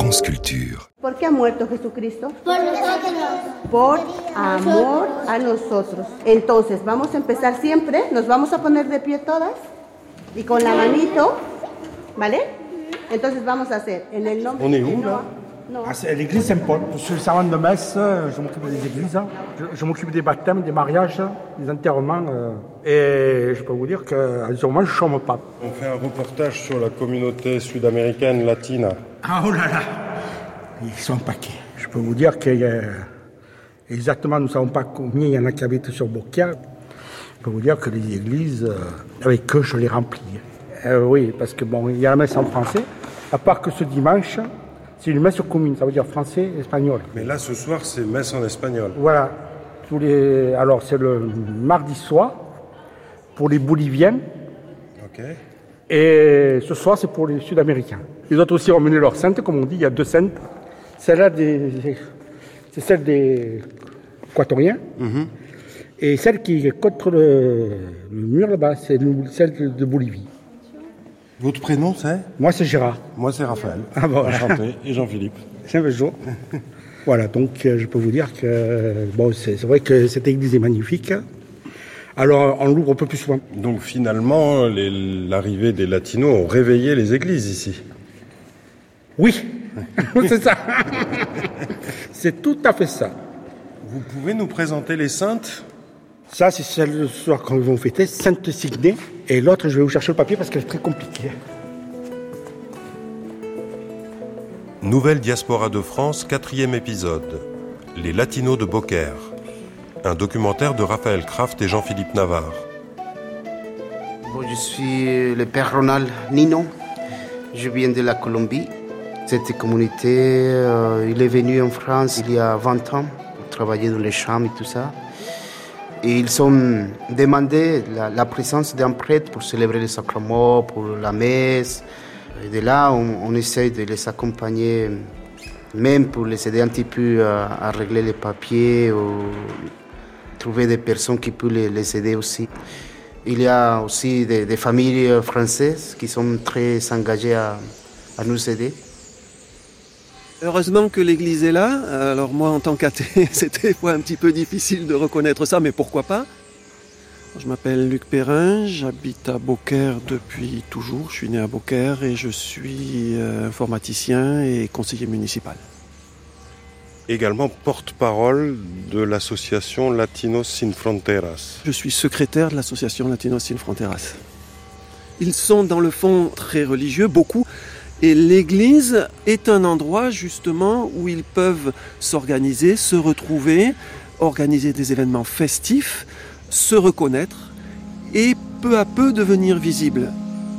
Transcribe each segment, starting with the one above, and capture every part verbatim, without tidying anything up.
France Culture. ¿Por qué ha muerto Jesucristo? Por nosotros. Por amor a nosotros. Entonces, vamos a empezar siempre, nos vamos a poner de pie todas y con la manito, ¿vale? Entonces vamos a hacer en el nombre On est de où, Noah. là? Non. Ah, c'est l'église Saint-Paul. Je suis le servant de messe, je m'occupe des églises, je, je m'occupe des baptêmes, des mariages, des enterrements. Euh, et je peux vous dire qu'à ce moment, je ne chôme pas. On fait un reportage sur la communauté sud-américaine latine. Ah, oh là là, ils sont un paquet. Je peux vous dire qu'il y a exactement, nous ne savons pas combien il y en a qui habitent sur Beaucaire. Je peux vous dire que les églises, euh, avec eux, je les remplis. Euh, oui, parce que bon, il y a la messe en français, à part que ce dimanche, c'est une messe commune, ça veut dire français et espagnol. Mais là, ce soir, c'est messe en espagnol. Voilà. Tous les... Alors, c'est le mardi soir pour les Boliviens. Ok. Et ce soir, c'est pour les Sud-Américains. Les autres aussi ont mené leur sainte, comme on dit, il y a deux saintes. Celle-là, des... c'est celle des Équatoriens. Mm-hmm. Et celle qui est contre le, le mur là-bas, c'est celle de Bolivie. Votre prénom, c'est ? Moi, c'est Gérard. Moi, c'est Raphaël. Ah bon, enchanté. Et Jean-Philippe. C'est un jour. Voilà, donc euh, je peux vous dire que bon, c'est, c'est vrai que cette église est magnifique. Alors, on l'ouvre un peu plus souvent. Donc, finalement, les, l'arrivée des latinos ont réveillé les églises ici. Oui, c'est ça. C'est tout à fait ça. Vous pouvez nous présenter les saintes ? Ça, c'est celle de ce soir qu'on va fêter, Sainte Signée. Et l'autre, je vais vous chercher le papier parce qu'elle est très compliquée. Nouvelle Diaspora de France, quatrième épisode. Les Latinos de Beaucaire. Un documentaire de Raphaël Kraft et Jean-Philippe Navarre. Bon, je suis le père Ronald Nino. Je viens de la Colombie. Cette communauté, euh, il est venu en France il y a vingt ans pour travailler dans les champs et tout ça. Et ils ont demandé la, la présence d'un prêtre pour célébrer les sacrements, pour la messe. Et de là, on, on essaie de les accompagner, même pour les aider un petit peu à, à régler les papiers ou trouver des personnes qui peuvent les, les aider aussi. Il y a aussi des, des familles françaises qui sont très engagées à, à nous aider. Heureusement que l'église est là. Alors moi, en tant qu'athée, c'était un petit peu difficile de reconnaître ça, mais pourquoi pas ? Je m'appelle Luc Perrin, j'habite à Beaucaire depuis toujours. Je suis né à Beaucaire et je suis informaticien et conseiller municipal. Également porte-parole de l'association Latinos Sin Fronteras. Je suis secrétaire de l'association Latinos Sin Fronteras. Ils sont dans le fond très religieux, beaucoup. Et l'église est un endroit justement où ils peuvent s'organiser, se retrouver, organiser des événements festifs, se reconnaître et peu à peu devenir visibles.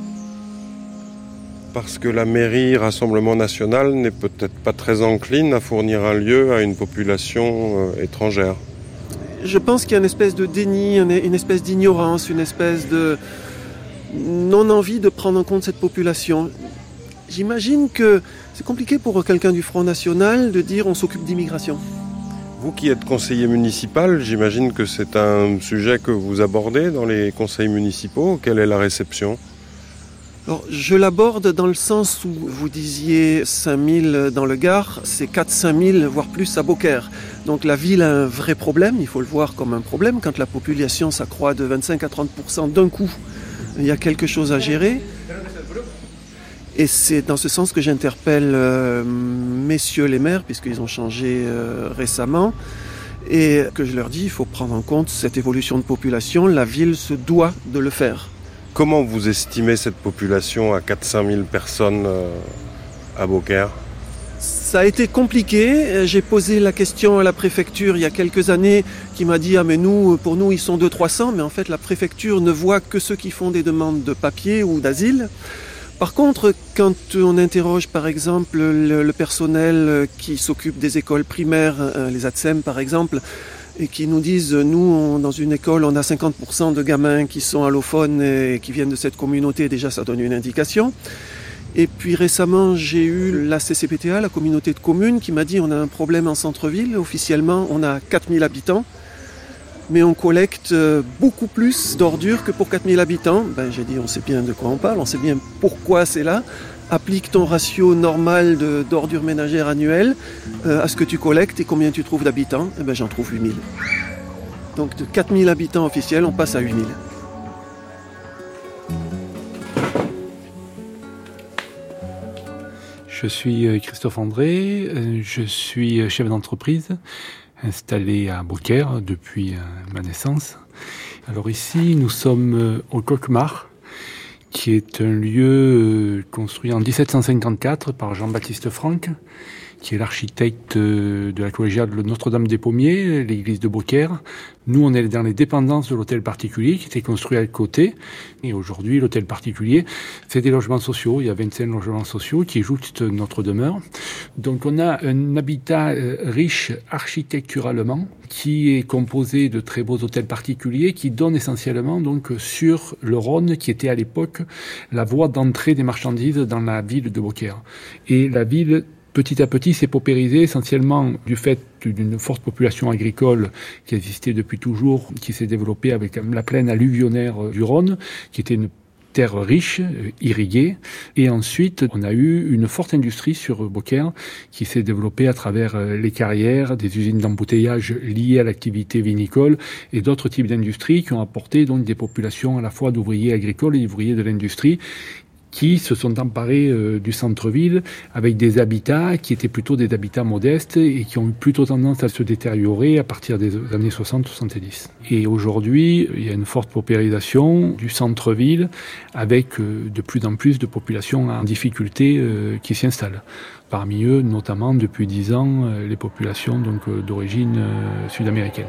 Parce que la mairie Rassemblement National n'est peut-être pas très encline à fournir un lieu à une population euh, étrangère. Je pense qu'il y a une espèce de déni, une espèce d'ignorance, une espèce de non-envie de prendre en compte cette population. J'imagine que c'est compliqué pour quelqu'un du Front National de dire on s'occupe d'immigration. Vous qui êtes conseiller municipal, j'imagine que c'est un sujet que vous abordez dans les conseils municipaux. Quelle est la réception ? Alors, je l'aborde dans le sens où vous disiez cinq mille dans le Gard, c'est quatre à cinq mille, voire plus à Beaucaire. Donc la ville a un vrai problème, il faut le voir comme un problème. Quand la population s'accroît de vingt-cinq à trente pour cent d'un coup, il y a quelque chose à gérer. Et c'est dans ce sens que j'interpelle euh, messieurs les maires, puisqu'ils ont changé euh, récemment, et que je leur dis il faut prendre en compte cette évolution de population, la ville se doit de le faire. Comment vous estimez cette population à quatre à cinq mille personnes euh, à Beaucaire ? Ça a été compliqué. J'ai posé la question à la préfecture il y a quelques années qui m'a dit « Ah mais nous, pour nous, ils sont deux à trois cents », mais en fait la préfecture ne voit que ceux qui font des demandes de papier ou d'asile. Par contre, quand on interroge par exemple le, le personnel qui s'occupe des écoles primaires, les A T S E M par exemple, et qui nous disent, nous, on, dans une école, on a cinquante pour cent de gamins qui sont allophones et qui viennent de cette communauté, déjà ça donne une indication. Et puis récemment, j'ai eu la C C P T A, la communauté de communes, qui m'a dit on a un problème en centre-ville, officiellement on a quatre mille habitants, mais on collecte beaucoup plus d'ordures que pour quatre mille habitants. Ben, j'ai dit on sait bien de quoi on parle, on sait bien pourquoi c'est là, applique ton ratio normal de, d'ordures ménagères annuelles euh, à ce que tu collectes et combien tu trouves d'habitants. Eh ben, j'en trouve huit mille. Donc de quatre mille habitants officiels, on passe à huit mille. Je suis Christophe André, je suis chef d'entreprise installé à Beaucaire depuis ma naissance. Alors ici, nous sommes au Coquemar, qui est un lieu construit en dix-sept cent cinquante-quatre par Jean-Baptiste Franck, qui est l'architecte de la collégiale de Notre-Dame-des-Pommiers, l'église de Beaucaire. Nous, on est dans les dépendances de l'hôtel particulier qui était construit à côté. Et aujourd'hui, l'hôtel particulier, c'est des logements sociaux. Il y a vingt-cinq logements sociaux qui jouxtent notre demeure. Donc, on a un habitat riche architecturalement qui est composé de très beaux hôtels particuliers qui donnent essentiellement donc sur le Rhône, qui était à l'époque la voie d'entrée des marchandises dans la ville de Beaucaire. Et la ville, petit à petit, s'est paupérisée essentiellement du fait d'une forte population agricole qui existait depuis toujours, qui s'est développée avec la plaine alluvionnaire du Rhône, qui était une terre riche, irriguée. Et ensuite, on a eu une forte industrie sur Beaucaire qui s'est développée à travers les carrières, des usines d'embouteillage liées à l'activité vinicole et d'autres types d'industries qui ont apporté donc des populations à la fois d'ouvriers agricoles et d'ouvriers de l'industrie qui se sont emparés euh, du centre-ville avec des habitats qui étaient plutôt des habitats modestes et qui ont eu plutôt tendance à se détériorer à partir des années soixante soixante-dix. Et aujourd'hui, il y a une forte paupérisation du centre-ville avec euh, de plus en plus de populations en difficulté euh, qui s'installent. Parmi eux, notamment depuis dix ans, euh, les populations donc, euh, d'origine euh, sud-américaine.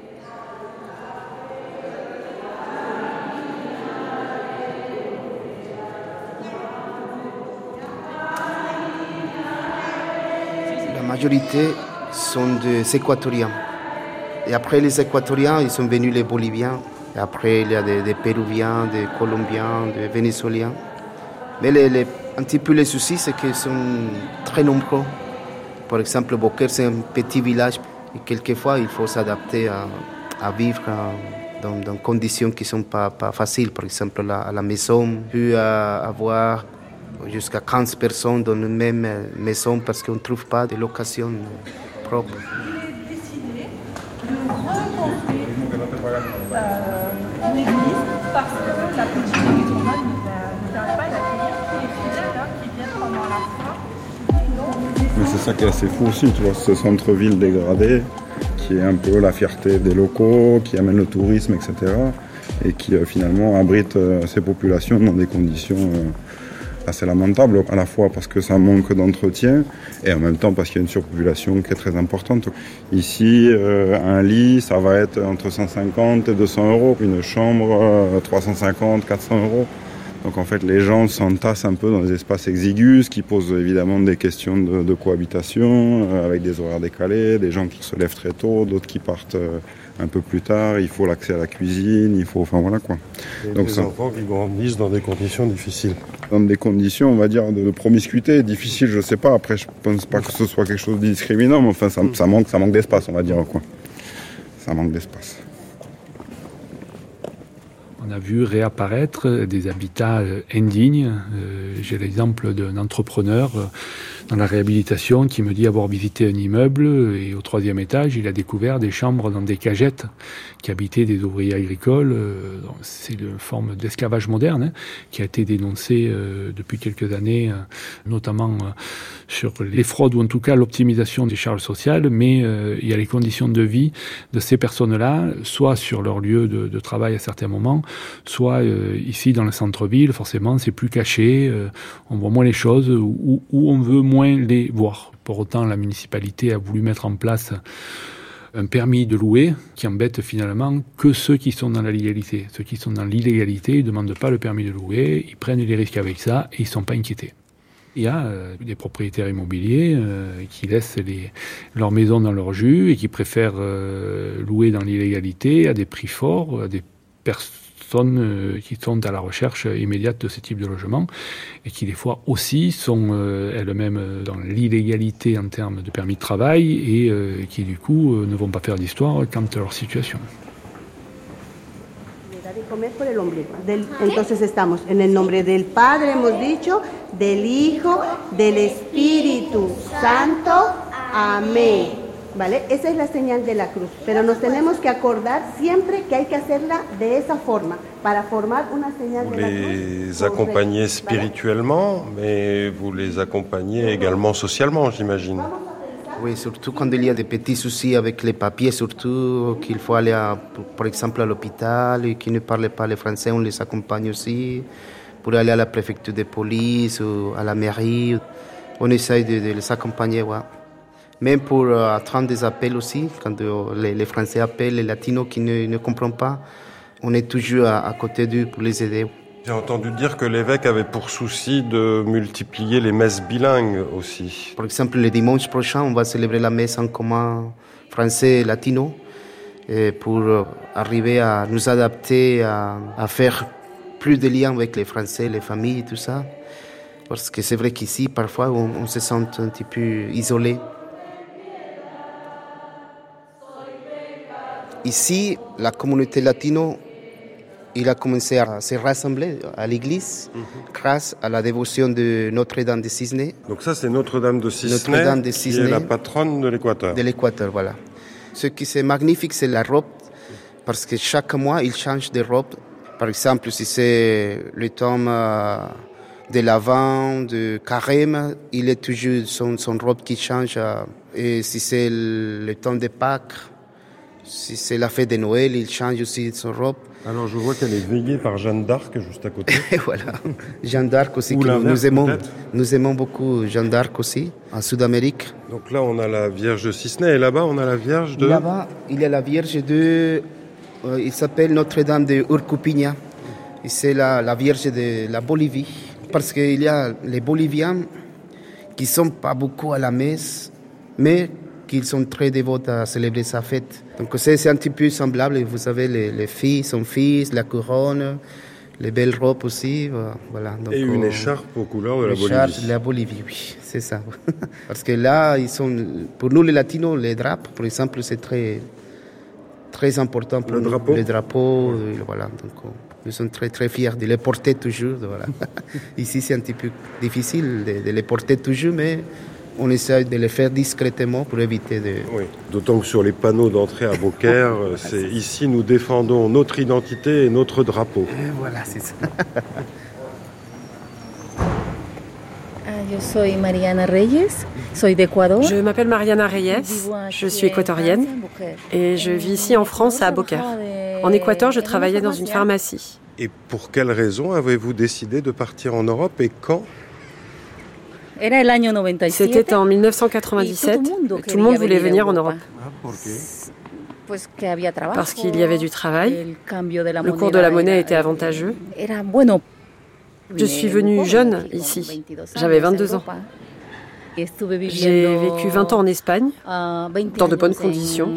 La majorité sont des Équatoriens. Et après les Équatoriens, ils sont venus les Boliviens. Et après, il y a des, des Péruviens, des Colombiens, des Vénézuéliens. Mais les, les, un petit peu les soucis, c'est qu'ils sont très nombreux. Par exemple, Beaucaire, c'est un petit village. Et quelquefois, il faut s'adapter à, à vivre dans, dans conditions qui ne sont pas, pas faciles. Par exemple, la, à la maison, on peut avoir jusqu'à quinze personnes dans une même maison parce qu'on ne trouve pas de location propre. J'ai décidé de reconstruire euh, une église parce que la petite église romane ne permet pas d'accueillir tous les fidèles hein, qui viennent pendant la foi. Mais c'est ça qui est assez fou aussi, tu vois, ce centre-ville dégradé qui est un peu la fierté des locaux, qui amène le tourisme, et cetera. Et qui euh, finalement abrite euh, ces populations dans des conditions euh, assez lamentable, à la fois parce que ça manque d'entretien et en même temps parce qu'il y a une surpopulation qui est très importante. Ici, euh, un lit, ça va être entre cent cinquante et deux cents euros. Une chambre, euh, trois cent cinquante, quatre cents euros. Donc en fait, les gens s'entassent un peu dans des espaces exigus, ce qui pose évidemment des questions de, de cohabitation, euh, avec des horaires décalés, des gens qui se lèvent très tôt, d'autres qui partent euh, un peu plus tard. Il faut l'accès à la cuisine, il faut, enfin voilà quoi. Et donc des ça, enfants qui grandissent dans des conditions difficiles. Dans des conditions, on va dire, de, de promiscuité, difficile, je sais pas. Après, je pense pas que ce soit quelque chose de discriminant, mais enfin, ça, ça manque, ça manque d'espace, on va dire quoi. Ça manque d'espace. On a vu réapparaître des habitats indignes. J'ai l'exemple d'un entrepreneur dans la réhabilitation qui me dit avoir visité un immeuble et au troisième étage, il a découvert des chambres dans des cagettes qui habitaient des ouvriers agricoles. C'est une forme d'esclavage moderne hein, qui a été dénoncée depuis quelques années, notamment sur les fraudes ou en tout cas l'optimisation des charges sociales, mais il y a les conditions de vie de ces personnes-là, soit sur leur lieu de, de travail à certains moments, soit euh, ici dans le centre-ville, forcément c'est plus caché, euh, on voit moins les choses ou, ou on veut moins les voir. Pour autant, la municipalité a voulu mettre en place un permis de louer qui embête finalement que ceux qui sont dans la légalité. Ceux qui sont dans l'illégalité, ils ne demandent pas le permis de louer, ils prennent les risques avec ça et ils ne sont pas inquiétés. Il y a euh, des propriétaires immobiliers euh, qui laissent les, leurs maisons dans leur jus et qui préfèrent euh, louer dans l'illégalité à des prix forts, à des personnes qui sont à la recherche immédiate de ce type de logement et qui des fois aussi sont euh, elles-mêmes dans l'illégalité en termes de permis de travail et euh, qui du coup euh, ne vont pas faire d'histoire quant à leur situation. comer por el ombligo. Del, entonces estamos en el nombre del Padre, hemos dicho, del Hijo, del Espíritu Santo. Amén. ¿Vale? Esa es la señal de la cruz. Pero nos tenemos que acordar siempre que hay que hacerla de esa forma, para formar una señal vous de la cruz. Vous les accompagnez spirituellement, mais vous les accompagnez également socialement, j'imagine. Oui, surtout quand il y a des petits soucis avec les papiers, surtout qu'il faut aller, à, par exemple, à l'hôpital et qui ne parlent pas le français, on les accompagne aussi. Pour aller à la préfecture de police ou à la mairie, on essaye de, de les accompagner. Ouais. Même pour euh, attendre des appels aussi, quand euh, les, les Français appellent, les Latinos qui ne, ne comprennent pas, on est toujours à, à côté d'eux pour les aider. J'ai entendu dire que l'évêque avait pour souci de multiplier les messes bilingues aussi. Par exemple, le dimanche prochain, on va célébrer la messe en commun français et latino et pour euh, arriver à nous adapter, à, à faire plus de liens avec les Français, les familles et tout ça. Parce que c'est vrai qu'ici, parfois, on, on se sent un petit peu isolé. Ici, la communauté latino, il a commencé à se rassembler à l'église mm-hmm. grâce à la dévotion de Notre-Dame de Cisne. Donc ça, c'est Notre-Dame de Cisne, Notre-Dame de Cisne, qui est la patronne de l'Équateur. De l'Équateur, voilà. Ce qui est magnifique, c'est la robe, parce que chaque mois, il change de robe. Par exemple, si c'est le temps de l'Avent, de Carême, il est toujours son, son robe qui change. Et si c'est le temps de Pâques, si c'est la fête de Noël, il change aussi son robe. Alors je vois qu'elle est veillée par Jeanne d'Arc juste à côté. Voilà, Jeanne d'Arc aussi, que nous, nous aimons. Nous aimons beaucoup Jeanne d'Arc aussi, en Sud-Amérique. Donc là, on a la Vierge de Cisne et là-bas, on a la Vierge de... Là-bas, il y a la Vierge de... Euh, il s'appelle Notre-Dame de Urcupiña. Et c'est la, la Vierge de la Bolivie. Parce qu'il y a les Boliviens qui ne sont pas beaucoup à la messe, mais qu'ils sont très dévots à célébrer sa fête. Donc c'est, c'est un petit peu semblable, vous savez, les, les filles, son fils, la couronne, les belles robes aussi. Voilà. Donc, et une écharpe aux couleurs de la Bolivie. Écharpe de la Bolivie, oui, c'est ça. Parce que là, ils sont, pour nous les Latinos, les drapes, par exemple, c'est très, très important pour le nous. Drapeau. Les drapeaux, voilà. Donc, nous sommes très très fiers de les porter toujours. Voilà. Ici, c'est un petit peu difficile de, de les porter toujours, mais on essaie de les faire discrètement pour éviter de... Oui, d'autant que sur les panneaux d'entrée à Beaucaire, c'est ici nous défendons notre identité et notre drapeau. Et voilà, c'est ça. Je suis Mariana Reyes, soy d'Ecuador. Je m'appelle Mariana Reyes, je suis équatorienne et je vis ici en France à Beaucaire. En Équateur, je travaillais dans une pharmacie. Et pour quelle raison avez-vous décidé de partir en Europe et quand ? C'était en mille neuf cent quatre-vingt-dix-sept et tout le monde voulait venir en Europe. Parce qu'il y avait du travail, le cours de la monnaie était avantageux. Je suis venue jeune ici, j'avais vingt-deux ans. J'ai vécu vingt ans en Espagne, dans de bonnes conditions.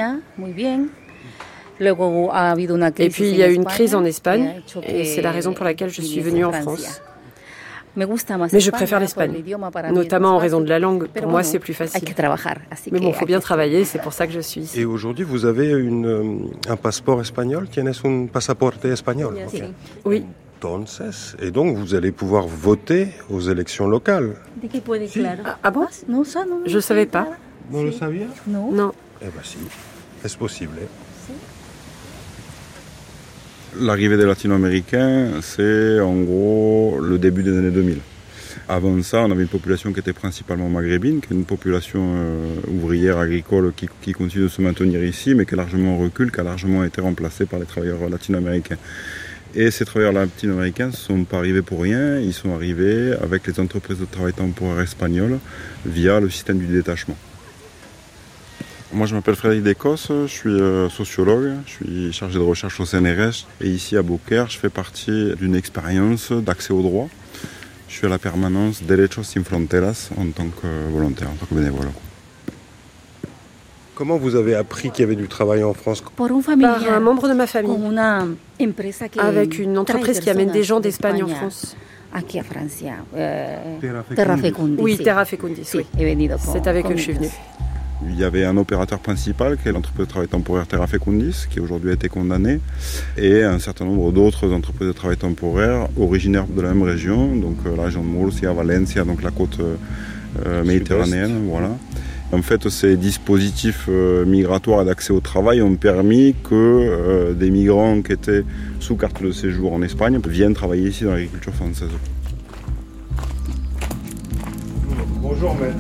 Et puis il y a eu une crise en Espagne et c'est la raison pour laquelle je suis venue en France. Mais je préfère l'Espagne, notamment en raison de la langue. Pour moi, c'est plus facile. Mais bon, il faut bien travailler, c'est pour ça que je suis ici. Et aujourd'hui, vous avez une, un passeport espagnol? ¿Tienes un pasaporte espagnol? Okay. Oui. Entonces, et donc, vous allez pouvoir voter aux élections locales. Si. Ah, ah bon? Je ne savais pas. Non le saviez? Non. Non. Eh bien si, c'est possible. L'arrivée des latino-américains, c'est en gros le début des années deux mille. Avant ça, on avait une population qui était principalement maghrébine, qui est une population euh, ouvrière, agricole, qui, qui continue de se maintenir ici, mais qui est largement en recul, qui a largement été remplacée par les travailleurs latino-américains. Et ces travailleurs latino-américains ne sont pas arrivés pour rien, ils sont arrivés avec les entreprises de travail temporaire espagnoles via le système du détachement. Moi, je m'appelle Frédéric Descosses, je suis euh, sociologue, je suis chargé de recherche au C N R S et ici à Beaucaire, je fais partie d'une expérience d'accès au droit. Je suis à la permanence Derechos Sin Fronteras en tant que volontaire, en tant que bénévole. Comment vous avez appris qu'il y avait du travail en France? Par un membre de ma famille, avec une entreprise qui amène des gens d'Espagne en France. Terra Fecundis. Oui, Terra Fecundis, oui. C'est avec eux que je suis venue. Il y avait un opérateur principal qui est l'entreprise de travail temporaire Terra Fecundis, qui aujourd'hui a été condamnée, et un certain nombre d'autres entreprises de travail temporaire originaires de la même région, donc la région de Murcia, Valencia, donc la côte euh, méditerranéenne, voilà. En fait, ces dispositifs euh, migratoires et d'accès au travail ont permis que euh, des migrants qui étaient sous carte de séjour en Espagne viennent travailler ici dans l'agriculture française. Bonjour maître.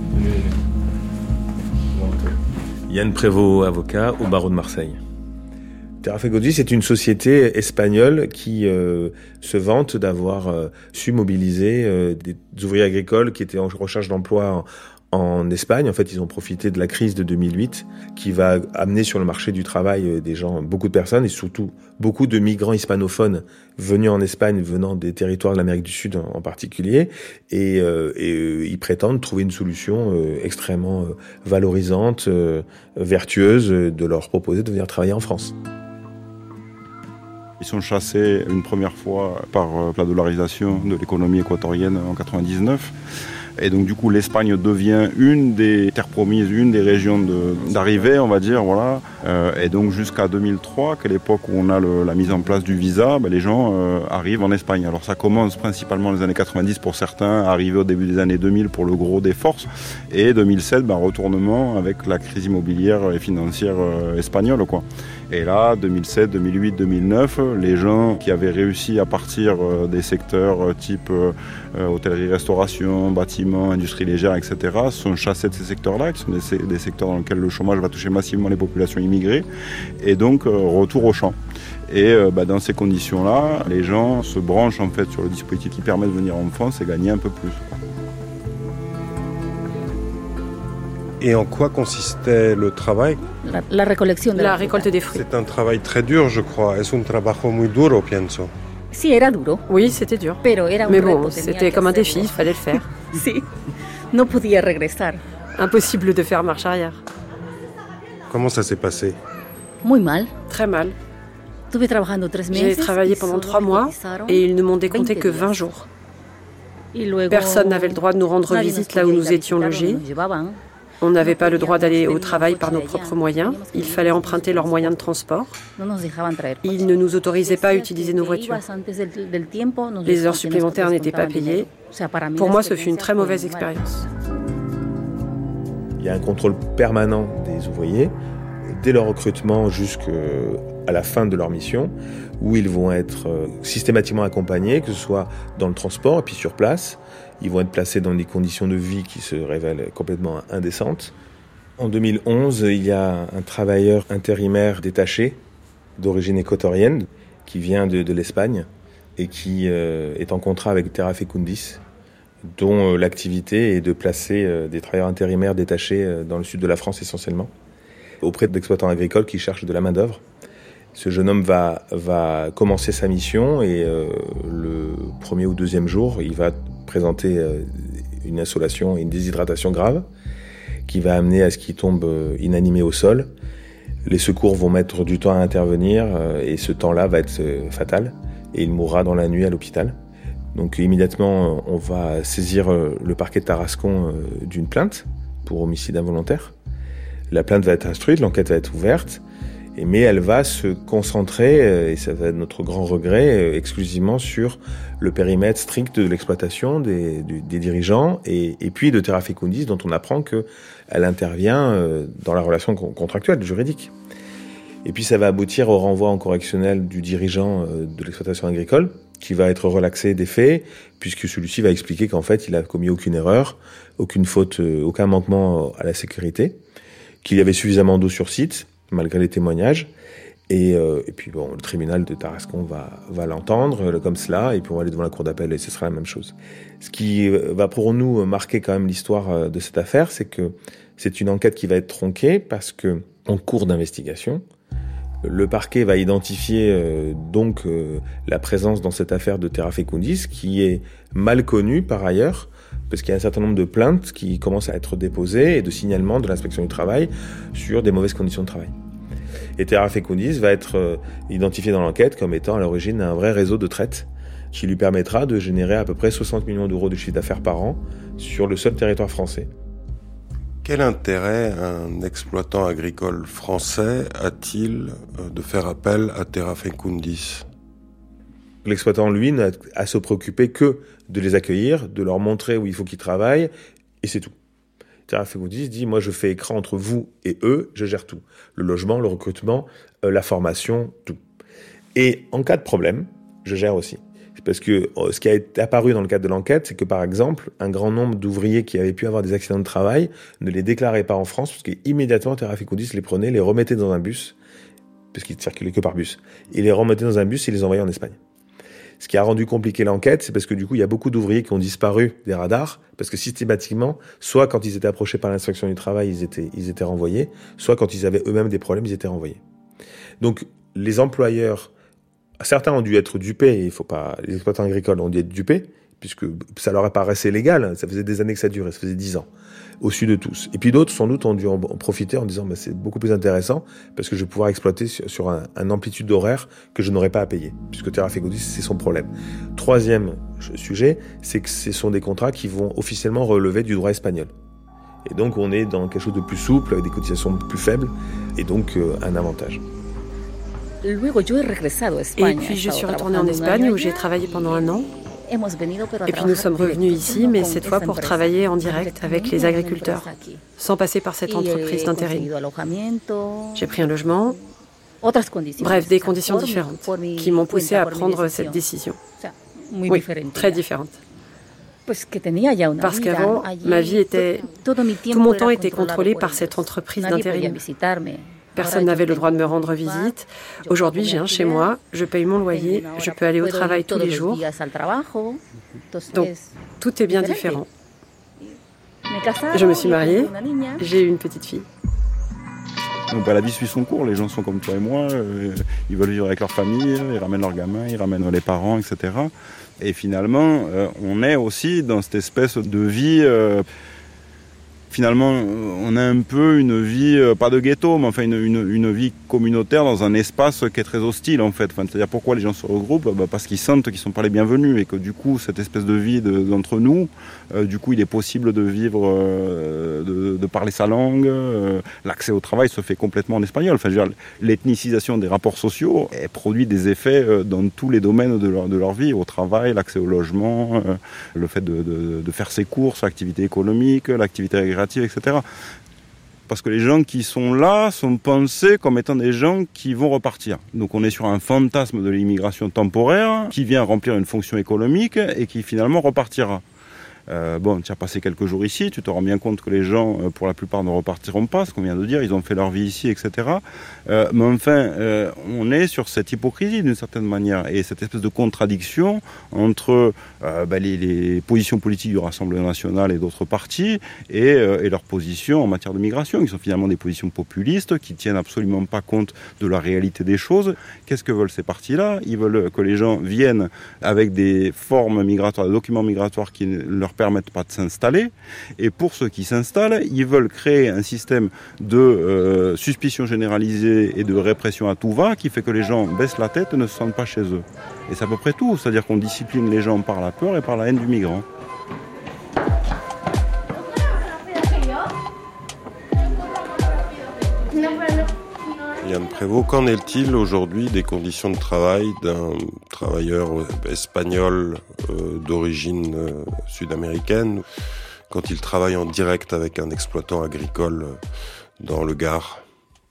Yann Prévost, avocat au barreau de Marseille. Terra Fecundis est une société espagnole qui euh, se vante d'avoir euh, su mobiliser euh, des ouvriers agricoles qui étaient en recherche d'emploi en, en Espagne. En fait, ils ont profité de la crise de deux mille huit qui va amener sur le marché du travail euh, des gens, beaucoup de personnes et surtout beaucoup de migrants hispanophones venus en Espagne, venant des territoires de l'Amérique du Sud en, en particulier. Et, euh, et euh, ils prétendent trouver une solution euh, extrêmement euh, valorisante, euh, vertueuse, euh, de leur proposer de venir travailler en France. Ils sont chassés une première fois par la dollarisation de l'économie équatorienne en quatre-vingt-dix-neuf. Et donc du coup l'Espagne devient une des terres promises, une des régions de, d'arrivée, on va dire, voilà. Euh, et donc jusqu'à deux mille trois, qu'à l'époque où on a le, la mise en place du visa, ben, les gens euh, arrivent en Espagne. Alors ça commence principalement dans les années quatre-vingt-dix pour certains, arrivé au début des années deux mille pour le gros des forces. Et deux mille sept, ben, retournement avec la crise immobilière et financière euh, espagnole, quoi. Et là, deux mille sept, deux mille huit, deux mille neuf, les gens qui avaient réussi à partir euh, des secteurs euh, type euh, hôtellerie-restauration, bâtiment, industrie légère, et cetera, sont chassés de ces secteurs-là, qui sont des, des secteurs dans lesquels le chômage va toucher massivement les populations immigrées, et donc euh, retour au champ. Et euh, bah, dans ces conditions-là, les gens se branchent en fait sur le dispositif qui permet de venir en France et gagner un peu plus. Et en quoi consistait le travail? La, la, de la récolte des fruits. C'est un travail très dur, je crois. Es un trabajo muy duro, pienso. Sí, era duro. Oui, c'était dur. Pero era un Mais bon, reto, c'était comme un défi, il fallait le faire. Sí, no podía regresar. Impossible de faire marche arrière. Comment ça s'est passé? Muy mal. Très mal. Tuve trabajando tres meses. J'ai travaillé pendant trois mois et ils ne m'ont décompté que vingt jours. Personne n'avait le droit de nous rendre visite là où nous étions logés. On n'avait pas le droit d'aller au travail par nos propres moyens. Il fallait emprunter leurs moyens de transport. Ils ne nous autorisaient pas à utiliser nos voitures. Les heures supplémentaires n'étaient pas payées. Pour moi, ce fut une très mauvaise expérience. Il y a un contrôle permanent des ouvriers, dès leur recrutement jusqu'à la fin de leur mission, où ils vont être systématiquement accompagnés, que ce soit dans le transport et puis sur place. Ils vont être placés dans des conditions de vie qui se révèlent complètement indécentes. En deux mille onze, il y a un travailleur intérimaire détaché d'origine équatorienne qui vient de, de l'Espagne et qui euh, est en contrat avec Terra Fecundis, dont euh, l'activité est de placer euh, des travailleurs intérimaires détachés euh, dans le sud de la France essentiellement, auprès d'exploitants agricoles qui cherchent de la main-d'œuvre. Ce jeune homme va, va commencer sa mission et euh, le premier ou deuxième jour, il va présenter euh, une insolation et une déshydratation grave qui va amener à ce qu'il tombe euh, inanimé au sol. Les secours vont mettre du temps à intervenir euh, et ce temps-là va être euh, fatal et il mourra dans la nuit à l'hôpital. Donc immédiatement, on va saisir euh, le parquet de Tarascon euh, d'une plainte pour homicide involontaire. La plainte va être instruite, l'enquête va être ouverte. Mais elle va se concentrer, et ça va être notre grand regret, exclusivement sur le périmètre strict de l'exploitation des, des dirigeants et, et puis de Terra Fecundis, dont on apprend qu'elle intervient dans la relation contractuelle, juridique. Et puis ça va aboutir au renvoi en correctionnel du dirigeant de l'exploitation agricole, qui va être relaxé des faits, puisque celui-ci va expliquer qu'en fait, il n'a commis aucune erreur, aucune faute, aucun manquement à la sécurité, qu'il y avait suffisamment d'eau sur site, malgré les témoignages. Et, euh, et puis bon, le tribunal de Tarascon va, va l'entendre euh, comme cela, et puis on va aller devant la cour d'appel et ce sera la même chose. Ce qui va pour nous marquer quand même l'histoire de cette affaire, c'est que c'est une enquête qui va être tronquée parce que, en cours d'investigation, le parquet va identifier euh, donc euh, la présence dans cette affaire de Terra Fecundis, qui est mal connue par ailleurs, parce qu'il y a un certain nombre de plaintes qui commencent à être déposées et de signalements de l'inspection du travail sur des mauvaises conditions de travail. Et Terra Fecundis va être euh, identifié dans l'enquête comme étant à l'origine un vrai réseau de traite qui lui permettra de générer à peu près soixante millions d'euros de chiffre d'affaires par an sur le seul territoire français. Quel intérêt un exploitant agricole français a-t-il de faire appel à Terra Fecundis ? L'exploitant, lui, n'a à se préoccuper que de les accueillir, de leur montrer où il faut qu'ils travaillent, et c'est tout. Terra Fecundis dit, moi je fais écran entre vous et eux, je gère tout. Le logement, le recrutement, euh, la formation, tout. Et en cas de problème, je gère aussi. Parce que ce qui a été apparu dans le cadre de l'enquête, c'est que par exemple, un grand nombre d'ouvriers qui avaient pu avoir des accidents de travail ne les déclaraient pas en France, parce qu'immédiatement Terra Fecundis les prenait, les remettait dans un bus, parce qu'ils ne circulaient que par bus. Ils les remettaient dans un bus et les envoyaient en Espagne. Ce qui a rendu compliqué l'enquête, c'est parce que du coup, il y a beaucoup d'ouvriers qui ont disparu des radars, parce que systématiquement, soit quand ils étaient approchés par l'inspection du travail, ils étaient, ils étaient renvoyés, soit quand ils avaient eux-mêmes des problèmes, ils étaient renvoyés. Donc, les employeurs, certains ont dû être dupés, il faut pas, les exploitants agricoles ont dû être dupés, puisque ça leur apparaissait légal, ça faisait des années que ça durait, ça faisait dix ans, au su de tous. Et puis d'autres, sans doute, ont dû en profiter en disant, bah, c'est beaucoup plus intéressant, parce que je vais pouvoir exploiter sur, sur un, un amplitude d'horaire que je n'aurais pas à payer, puisque Terra Fecundis, c'est son problème. Troisième sujet, c'est que ce sont des contrats qui vont officiellement relever du droit espagnol. Et donc, on est dans quelque chose de plus souple, avec des cotisations plus faibles, et donc euh, un avantage. Et puis je suis retournée en Espagne où j'ai travaillé pendant un an. Et puis nous sommes revenus ici, mais cette fois pour travailler en direct avec les agriculteurs, sans passer par cette entreprise d'intérim. J'ai pris un logement, bref, des conditions différentes qui m'ont poussé à prendre cette décision. Oui, très différente. Parce qu'avant, ma vie était... Tout mon temps était contrôlé par cette entreprise d'intérim. Personne n'avait le droit de me rendre visite. Aujourd'hui, j'ai un chez moi, je paye mon loyer, je peux aller au travail tous les jours. Donc, tout est bien différent. Je me suis mariée, j'ai eu une petite fille. Donc, bah, la vie suit son cours, les gens sont comme toi et moi, euh, ils veulent vivre avec leur famille, ils ramènent leurs gamins, ils ramènent les parents, et cetera. Et finalement, euh, on est aussi dans cette espèce de vie... Euh, Finalement, on a un peu une vie, pas de ghetto, mais enfin une, une, une vie communautaire dans un espace qui est très hostile en fait. Enfin, c'est-à-dire pourquoi les gens se regroupent, bah, parce qu'ils sentent qu'ils ne sont pas les bienvenus et que du coup, cette espèce de vie de, d'entre nous, euh, du coup, il est possible de vivre, euh, de, de parler sa langue. Euh, l'accès au travail se fait complètement en espagnol. Enfin, je veux dire, l'ethnicisation des rapports sociaux elle produit des effets euh, dans tous les domaines de leur, de leur vie, au travail, l'accès au logement, euh, le fait de, de, de faire ses courses, l'activité économique, l'activité agriculture, et cetera. Parce que les gens qui sont là sont pensés comme étant des gens qui vont repartir. Donc on est sur un fantasme de l'immigration temporaire qui vient remplir une fonction économique et qui finalement repartira. Euh, bon, tu as passé quelques jours ici, tu te rends bien compte que les gens, euh, pour la plupart, ne repartiront pas, ce qu'on vient de dire, ils ont fait leur vie ici, et cetera. Euh, mais enfin, euh, on est sur cette hypocrisie d'une certaine manière, et cette espèce de contradiction entre euh, bah, les, les positions politiques du Rassemblement national et d'autres partis, et, euh, et leurs positions en matière de migration, qui sont finalement des positions populistes, qui tiennent absolument pas compte de la réalité des choses. Qu'est-ce que veulent ces partis-là ? Ils veulent que les gens viennent avec des formes migratoires, des documents migratoires qui leur permettent pas de s'installer, et pour ceux qui s'installent, ils veulent créer un système de euh, suspicion généralisée et de répression à tout va qui fait que les gens baissent la tête et ne se sentent pas chez eux. Et c'est à peu près tout, c'est-à-dire qu'on discipline les gens par la peur et par la haine du migrant. Yann Prévost, qu'en est-il aujourd'hui des conditions de travail d'un travailleur espagnol euh, d'origine euh, sud-américaine quand il travaille en direct avec un exploitant agricole euh, dans le Gard ?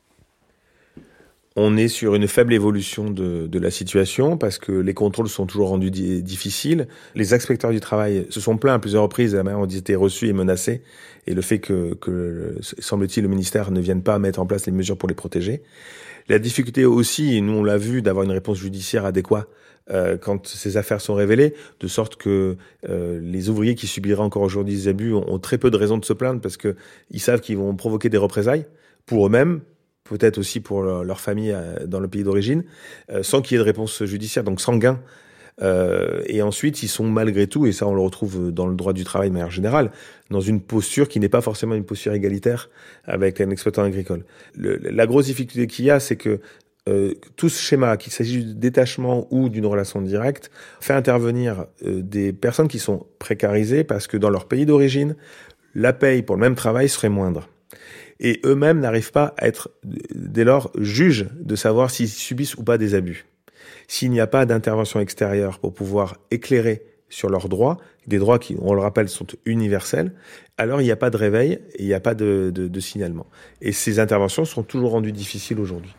On est sur une faible évolution de, de la situation parce que les contrôles sont toujours rendus di- difficiles. Les inspecteurs du travail se sont plaints à plusieurs reprises de la manière dont ils étaient reçus et menacés et le fait que, que, semble-t-il, le ministère ne vienne pas mettre en place les mesures pour les protéger. La difficulté aussi, et nous on l'a vu, d'avoir une réponse judiciaire adéquate euh, quand ces affaires sont révélées, de sorte que euh, les ouvriers qui subiraient encore aujourd'hui des abus ont, ont très peu de raisons de se plaindre parce que ils savent qu'ils vont provoquer des représailles pour eux-mêmes, peut-être aussi pour leur, leur famille euh, dans le pays d'origine, euh, sans qu'il y ait de réponse judiciaire, donc sans gain. Euh, et ensuite, ils sont malgré tout, et ça on le retrouve dans le droit du travail de manière générale, dans une posture qui n'est pas forcément une posture égalitaire avec un exploitant agricole. Le, la grosse difficulté qu'il y a, c'est que euh, tout ce schéma, qu'il s'agisse du détachement ou d'une relation directe, fait intervenir euh, des personnes qui sont précarisées parce que dans leur pays d'origine, la paye pour le même travail serait moindre. Et eux-mêmes n'arrivent pas à être, dès lors, juges de savoir s'ils subissent ou pas des abus. S'il n'y a pas d'intervention extérieure pour pouvoir éclairer sur leurs droits, des droits qui, on le rappelle, sont universels, alors il n'y a pas de réveil et il n'y a pas de, de, de signalement. Et ces interventions sont toujours rendues difficiles aujourd'hui.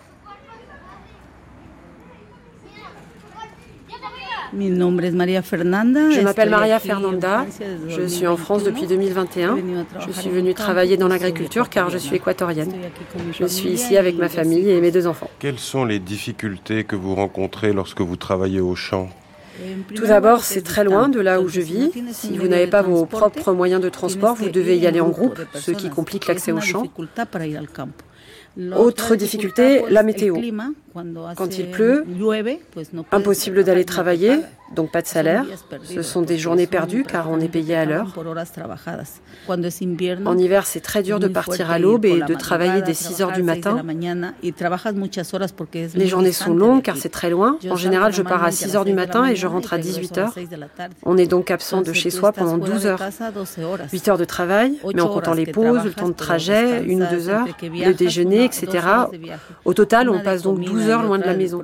Je m'appelle Maria Fernanda, je suis en France depuis deux mille vingt et un. Je suis venue travailler dans l'agriculture car je suis équatorienne. Je suis ici avec ma famille et mes deux enfants. Quelles sont les difficultés que vous rencontrez lorsque vous travaillez au champ ? Tout d'abord, c'est très loin de là où je vis. Si vous n'avez pas vos propres moyens de transport, vous devez y aller en groupe, ce qui complique l'accès au champ. Autre difficulté, la météo. Quand il pleut, impossible d'aller travailler, donc pas de salaire. Ce sont des journées perdues car on est payé à l'heure. En hiver, c'est très dur de partir à l'aube et de travailler dès six heures du matin. Les journées sont longues car c'est très loin. En général, je pars à six heures du matin et je rentre à dix-huit heures. On est donc absent de chez soi pendant douze heures. huit heures de travail, mais en comptant les pauses, le temps de trajet, une ou deux heures, le déjeuner, et cetera. Au total, on passe donc douze heures loin de la maison.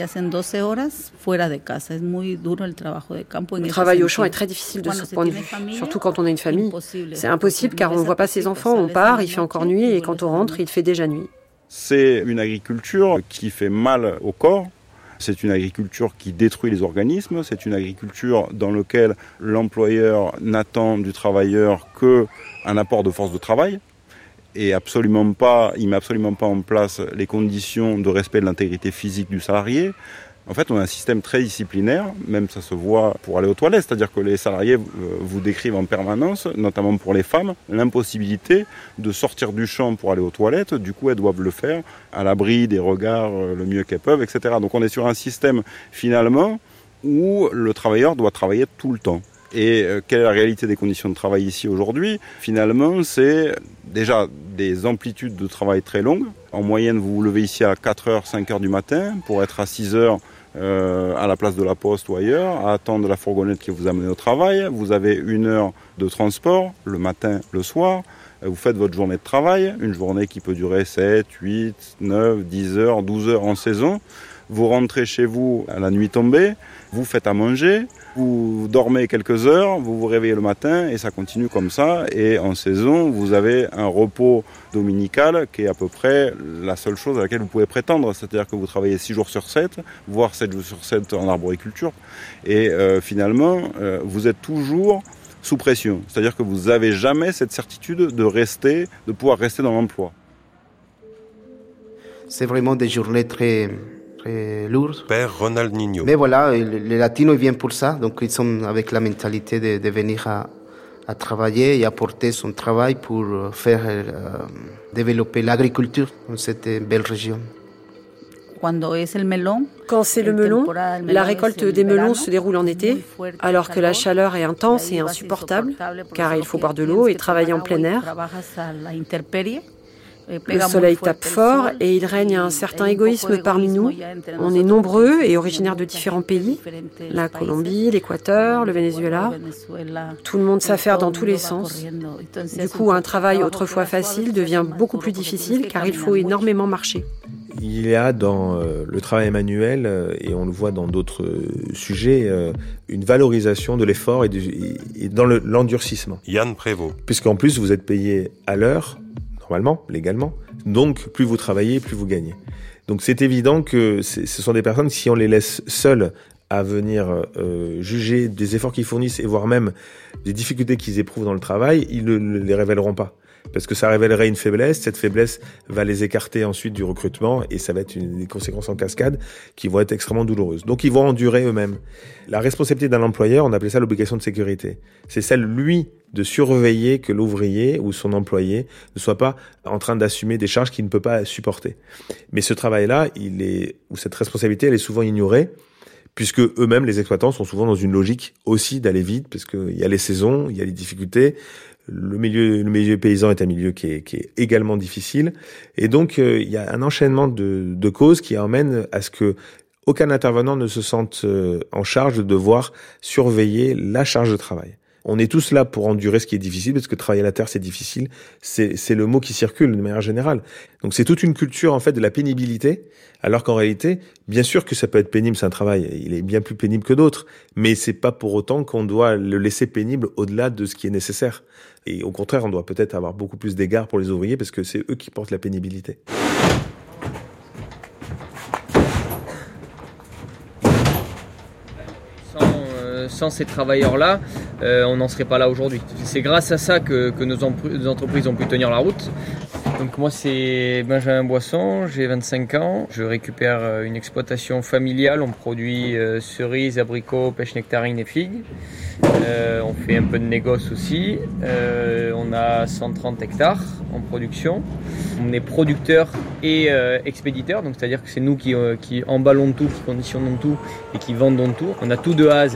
Le travail au champ est très difficile de ce point de vue, surtout quand on a une famille. C'est impossible car on ne voit pas ses enfants, on part, il fait encore nuit et quand on rentre, il fait déjà nuit. C'est une agriculture qui fait mal au corps. C'est une agriculture qui détruit les organismes. C'est une agriculture dans laquelle l'employeur n'attend du travailleur qu'un apport de force de travail. Et absolument pas, il ne met absolument pas en place les conditions de respect de l'intégrité physique du salarié. En fait, on a un système très disciplinaire, même ça se voit pour aller aux toilettes, c'est-à-dire que les salariés vous décrivent en permanence, notamment pour les femmes, l'impossibilité de sortir du champ pour aller aux toilettes. Du coup, elles doivent le faire à l'abri des regards le mieux qu'elles peuvent, et cetera. Donc on est sur un système, finalement, où le travailleur doit travailler tout le temps. Et quelle est la réalité des conditions de travail ici aujourd'hui ? Finalement, c'est déjà des amplitudes de travail très longues. En moyenne, vous vous levez ici à quatre heures, cinq heures du matin pour être à six heures euh, à la place de la poste ou ailleurs, à attendre la fourgonnette qui vous amène au travail. Vous avez une heure de transport, le matin, le soir. Vous faites votre journée de travail, une journée qui peut durer sept, huit, neuf, dix heures, douze heures en saison. Vous rentrez chez vous à la nuit tombée, vous faites à manger, vous dormez quelques heures, vous vous réveillez le matin et ça continue comme ça. Et en saison, vous avez un repos dominical qui est à peu près la seule chose à laquelle vous pouvez prétendre. C'est-à-dire que vous travaillez six jours sur sept, voire sept jours sur sept en arboriculture. Et euh, finalement, euh, vous êtes toujours sous pression. C'est-à-dire que vous n'avez jamais cette certitude de rester, de pouvoir rester dans l'emploi. C'est vraiment des journées très... très lourd. Père Ronald Nino. Mais voilà, les Latinos viennent pour ça, donc ils sont avec la mentalité de, de venir à, à travailler et apporter son travail pour faire euh, développer l'agriculture dans cette belle région. Quand c'est le melon, la récolte des melons se déroule en été, alors que la chaleur est intense et insupportable, car il faut boire de l'eau et travailler en plein air. Le soleil tape fort et il règne un certain égoïsme parmi nous. On est nombreux et originaires de différents pays, la Colombie, l'Équateur, le Venezuela. Tout le monde s'affaire dans tous les sens. Du coup, un travail autrefois facile devient beaucoup plus difficile car il faut énormément marcher. Il y a dans euh, le travail manuel, euh, et on le voit dans d'autres euh, sujets, euh, une valorisation de l'effort et, du, et, et dans le, l'endurcissement. Yann Prévost. Puisqu'en plus, vous êtes payé à l'heure, normalement, légalement. Donc, plus vous travaillez, plus vous gagnez. Donc, c'est évident que c'est, ce sont des personnes, si on les laisse seules à venir euh, juger des efforts qu'ils fournissent et voire même des difficultés qu'ils éprouvent dans le travail, ils ne les révéleront pas. Parce que ça révélerait une faiblesse, cette faiblesse va les écarter ensuite du recrutement et ça va être une, des conséquences en cascade qui vont être extrêmement douloureuses. Donc ils vont endurer eux-mêmes. La responsabilité d'un employeur, on appelait ça l'obligation de sécurité. C'est celle, lui, de surveiller que l'ouvrier ou son employé ne soit pas en train d'assumer des charges qu'il ne peut pas supporter. Mais ce travail-là, il est, ou cette responsabilité, elle est souvent ignorée, puisque eux-mêmes, les exploitants, sont souvent dans une logique aussi d'aller vite, parce qu'il y a les saisons, il y a les difficultés. Le milieu, le milieu paysan est un milieu qui est, qui est également difficile. Et donc, euh, il y a un enchaînement de, de causes qui amènent à ce que aucun intervenant ne se sente euh, en charge de devoir surveiller la charge de travail. On est tous là pour endurer ce qui est difficile, parce que travailler la terre, c'est difficile. C'est, c'est le mot qui circule de manière générale. Donc c'est toute une culture, en fait, de la pénibilité, alors qu'en réalité, bien sûr que ça peut être pénible, c'est un travail, il est bien plus pénible que d'autres, mais c'est pas pour autant qu'on doit le laisser pénible au-delà de ce qui est nécessaire. Et au contraire, on doit peut-être avoir beaucoup plus d'égard pour les ouvriers, parce que c'est eux qui portent la pénibilité. Sans ces travailleurs-là, euh, on n'en serait pas là aujourd'hui. C'est grâce à ça que, que nos, empr- nos entreprises ont pu tenir la route. Donc moi c'est Benjamin Boisson, j'ai vingt-cinq ans, je récupère une exploitation familiale, on produit euh, cerises, abricots, pêche nectarine et figues. Euh, on fait un peu de négoce aussi, euh, on a cent trente hectares en production. On est producteur et euh, expéditeur, donc c'est-à-dire que c'est nous qui, euh, qui emballons tout, qui conditionnons tout et qui vendons tout. On a tout de A à Z.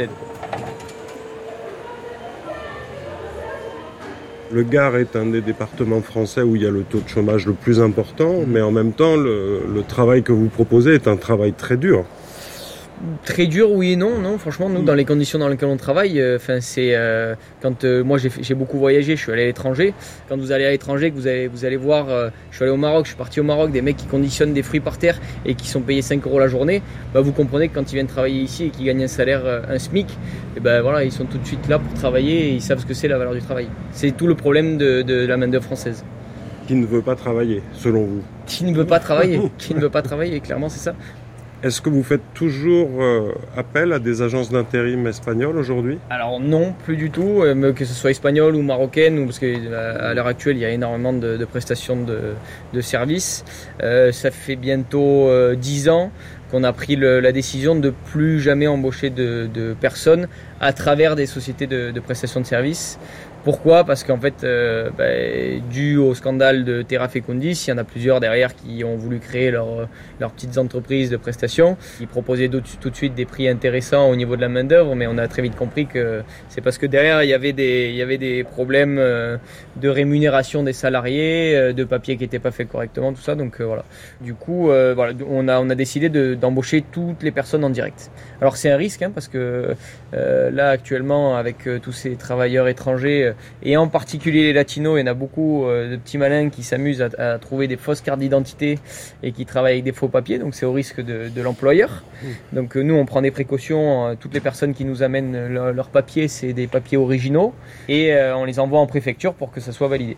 Le Gard est un des départements français où il y a le taux de chômage le plus important, mais en même temps, le, le travail que vous proposez est un travail très dur. Très dur, oui et non. Non, franchement, nous, dans les conditions dans lesquelles on travaille, enfin, euh, c'est euh, quand euh, moi j'ai, j'ai beaucoup voyagé, je suis allé à l'étranger. Quand vous allez à l'étranger, que vous allez, vous allez voir, euh, je suis allé au Maroc, je suis parti au Maroc, des mecs qui conditionnent des fruits par terre et qui sont payés cinq euros la journée. Bah, vous comprenez que quand ils viennent travailler ici et qu'ils gagnent un salaire, euh, un SMIC, et ben voilà, ils sont tout de suite là pour travailler et ils savent ce que c'est la valeur du travail. C'est tout le problème de, de la main-d'œuvre française. Qui ne veut pas travailler, selon vous? Qui ne veut pas travailler, qui ne veut pas travailler, clairement, c'est ça. Est-ce que vous faites toujours euh, appel à des agences d'intérim espagnoles aujourd'hui? Alors non, plus du tout, euh, que ce soit espagnole ou marocaine, ou parce qu'à l'heure actuelle il y a énormément de, de prestations de, de services. Euh, ça fait bientôt euh, dix ans qu'on a pris le, la décision de plus jamais embaucher de, de personnes à travers des sociétés de, de prestations de services. Pourquoi ? Parce qu'en fait, euh, bah, dû au scandale de Terra Fecundis, il y en a plusieurs derrière qui ont voulu créer leur, leurs petites entreprises de prestations. Ils proposaient tout de suite des prix intéressants au niveau de la main-d'œuvre, mais on a très vite compris que c'est parce que derrière, il y avait des, il y avait des problèmes de rémunération des salariés, de papiers qui n'étaient pas faits correctement, tout ça. Donc euh, voilà. Du coup, euh, voilà, on a, on a décidé de, d'embaucher toutes les personnes en direct. Alors c'est un risque, hein, parce que euh, là, actuellement, avec euh, tous ces travailleurs étrangers, et en particulier les latinos, il y en a beaucoup euh, de petits malins qui s'amusent à, à trouver des fausses cartes d'identité et qui travaillent avec des faux papiers, donc c'est au risque de, de l'employeur. Mmh. Donc euh, nous on prend des précautions, euh, toutes les personnes qui nous amènent leurs leur papiers, c'est des papiers originaux et euh, on les envoie en préfecture pour que ça soit validé.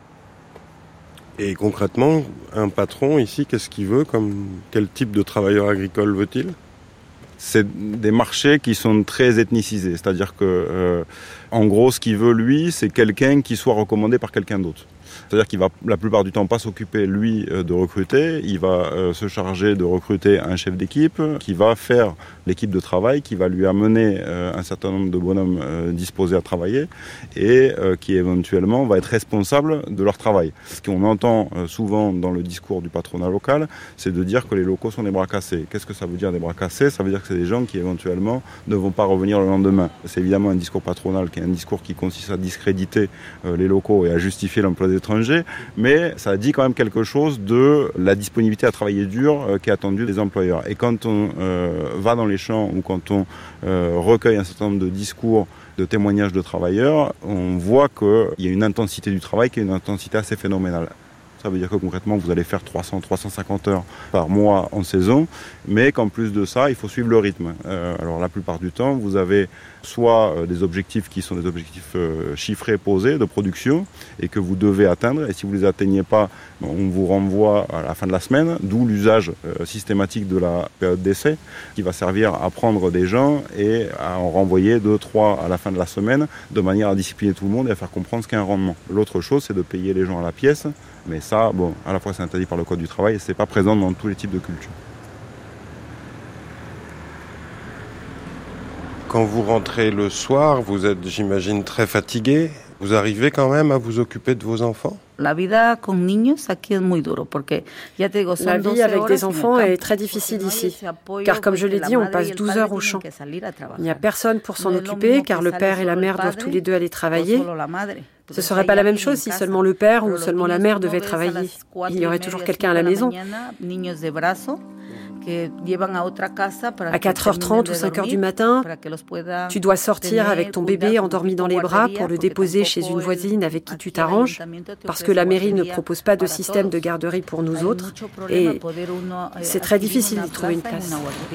Et concrètement, un patron ici, qu'est-ce qu'il veut, comme quel type de travailleur agricole veut-il ? C'est des marchés qui sont très ethnicisés, c'est-à-dire que, euh, en gros, ce qu'il veut lui, c'est quelqu'un qui soit recommandé par quelqu'un d'autre. C'est-à-dire qu'il va la plupart du temps pas s'occuper lui de recruter, il va euh, se charger de recruter un chef d'équipe qui va faire l'équipe de travail, qui va lui amener euh, un certain nombre de bonhommes euh, disposés à travailler et euh, qui éventuellement va être responsable de leur travail. Ce qu'on entend euh, souvent dans le discours du patronat local, c'est de dire que les locaux sont des bras cassés. Qu'est-ce que ça veut dire des bras cassés ? Ça veut dire que c'est des gens qui éventuellement ne vont pas revenir le lendemain. C'est évidemment un discours patronal qui est un discours qui consiste à discréditer euh, les locaux et à justifier l'emploi des étrangers, mais ça dit quand même quelque chose de la disponibilité à travailler dur euh, qui est attendue des employeurs. Et quand on euh, va dans les champs ou quand on euh, recueille un certain nombre de discours, de témoignages de travailleurs, on voit qu'il y a une intensité du travail qui est une intensité assez phénoménale. Ça veut dire que concrètement, vous allez faire trois cents à trois cent cinquante heures par mois en saison, mais qu'en plus de ça, il faut suivre le rythme. Euh, alors la plupart du temps, vous avez soit euh, des objectifs qui sont des objectifs euh, chiffrés, posés de production, et que vous devez atteindre, et si vous ne les atteignez pas, bon, on vous renvoie à la fin de la semaine, d'où l'usage euh, systématique de la période d'essai, qui va servir à prendre des gens et à en renvoyer deux, trois à la fin de la semaine, de manière à discipliner tout le monde et à faire comprendre ce qu'est un rendement. L'autre chose, c'est de payer les gens à la pièce, mais ça, bon, à la fois c'est interdit par le Code du travail et c'est pas présent dans tous les types de cultures. Quand vous rentrez le soir, vous êtes, j'imagine, très fatigué. Vous arrivez quand même à vous occuper de vos enfants ? La vie avec des enfants est très difficile ici, car comme je l'ai dit, on passe douze heures au champ. Il n'y a personne pour s'en occuper, car le père et la mère doivent tous les deux aller travailler. Ce ne serait pas la même chose si seulement le père ou seulement la mère devait travailler. Il y aurait toujours quelqu'un à la maison. À quatre heures trente ou cinq heures du matin, tu dois sortir avec ton bébé endormi dans les bras pour le déposer chez une voisine avec qui tu t'arranges, parce que la mairie ne propose pas de système de garderie pour nous autres, et c'est très difficile d'y trouver une place.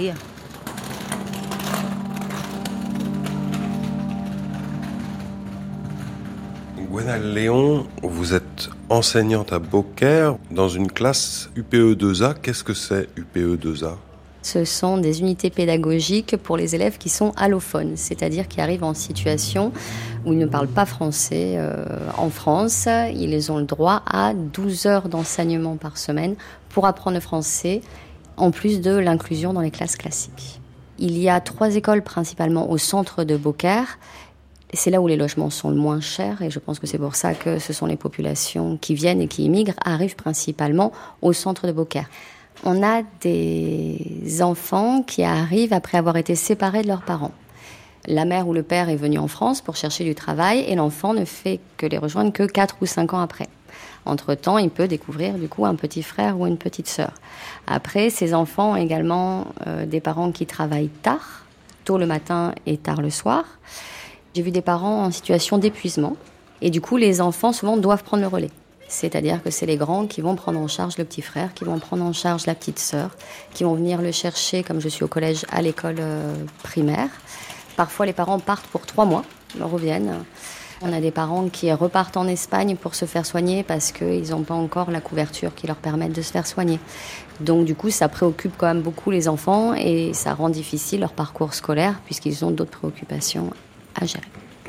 Gwenaëlle Léon, vous êtes enseignante à Beaucaire dans une classe U P E deux A. Qu'est-ce que c'est U P E deux A ? Ce sont des unités pédagogiques pour les élèves qui sont allophones, c'est-à-dire qui arrivent en situation où ils ne parlent pas français euh, en France. Ils ont le droit à douze heures d'enseignement par semaine pour apprendre le français, en plus de l'inclusion dans les classes classiques. Il y a trois écoles principalement au centre de Beaucaire. C'est là où les logements sont le moins chers et je pense que c'est pour ça que ce sont les populations qui viennent et qui immigrent, arrivent principalement au centre de Beaucaire. On a des enfants qui arrivent après avoir été séparés de leurs parents. La mère ou le père est venu en France pour chercher du travail et l'enfant ne fait que les rejoindre que quatre ou cinq ans après. Entre-temps, il peut découvrir du coup un petit frère ou une petite sœur. Après, ces enfants ont également euh, des parents qui travaillent tard, tôt le matin et tard le soir. J'ai vu des parents en situation d'épuisement et du coup les enfants souvent doivent prendre le relais. C'est-à-dire que c'est les grands qui vont prendre en charge le petit frère, qui vont prendre en charge la petite sœur, qui vont venir le chercher comme je suis au collège à l'école euh, primaire. Parfois les parents partent pour trois mois, reviennent. On a des parents qui repartent en Espagne pour se faire soigner parce qu'ils n'ont pas encore la couverture qui leur permette de se faire soigner. Donc du coup ça préoccupe quand même beaucoup les enfants et ça rend difficile leur parcours scolaire puisqu'ils ont d'autres préoccupations à gérer.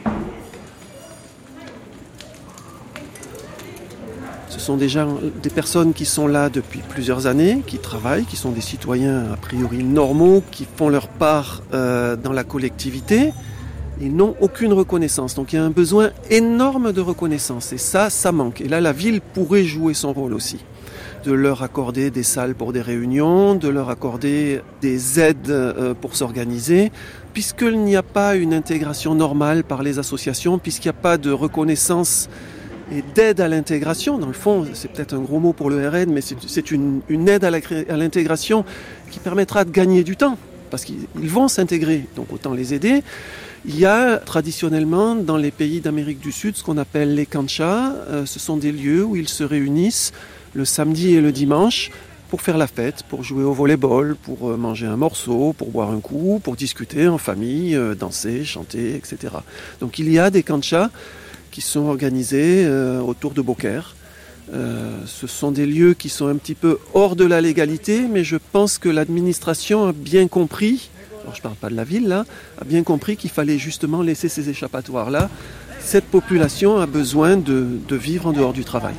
Ce sont déjà des personnes qui sont là depuis plusieurs années, qui travaillent, qui sont des citoyens a priori normaux, qui font leur part euh, dans la collectivité. Ils n'ont aucune reconnaissance. Donc il y a un besoin énorme de reconnaissance. Et ça, ça manque. Et là, la ville pourrait jouer son rôle aussi. De leur accorder des salles pour des réunions, de leur accorder des aides euh, pour s'organiser, puisqu'il n'y a pas une intégration normale par les associations, puisqu'il n'y a pas de reconnaissance et d'aide à l'intégration. Dans le fond, c'est peut-être un gros mot pour le R N, mais c'est, c'est une, une aide à, la, à l'intégration qui permettra de gagner du temps, parce qu'ils vont s'intégrer, donc autant les aider. Il y a traditionnellement dans les pays d'Amérique du Sud ce qu'on appelle les canchas. Euh, ce sont des lieux où ils se réunissent le samedi et le dimanche pour faire la fête, pour jouer au volleyball, pour euh, manger un morceau, pour boire un coup, pour discuter en famille, euh, danser, chanter, et cetera. Donc il y a des canchas qui sont organisés euh, autour de Beaucaire. Euh, ce sont des lieux qui sont un petit peu hors de la légalité, mais je pense que l'administration a bien compris, alors je ne parle pas de la ville là, a bien compris qu'il fallait justement laisser ces échappatoires-là. Cette population a besoin de, de vivre en dehors du travail.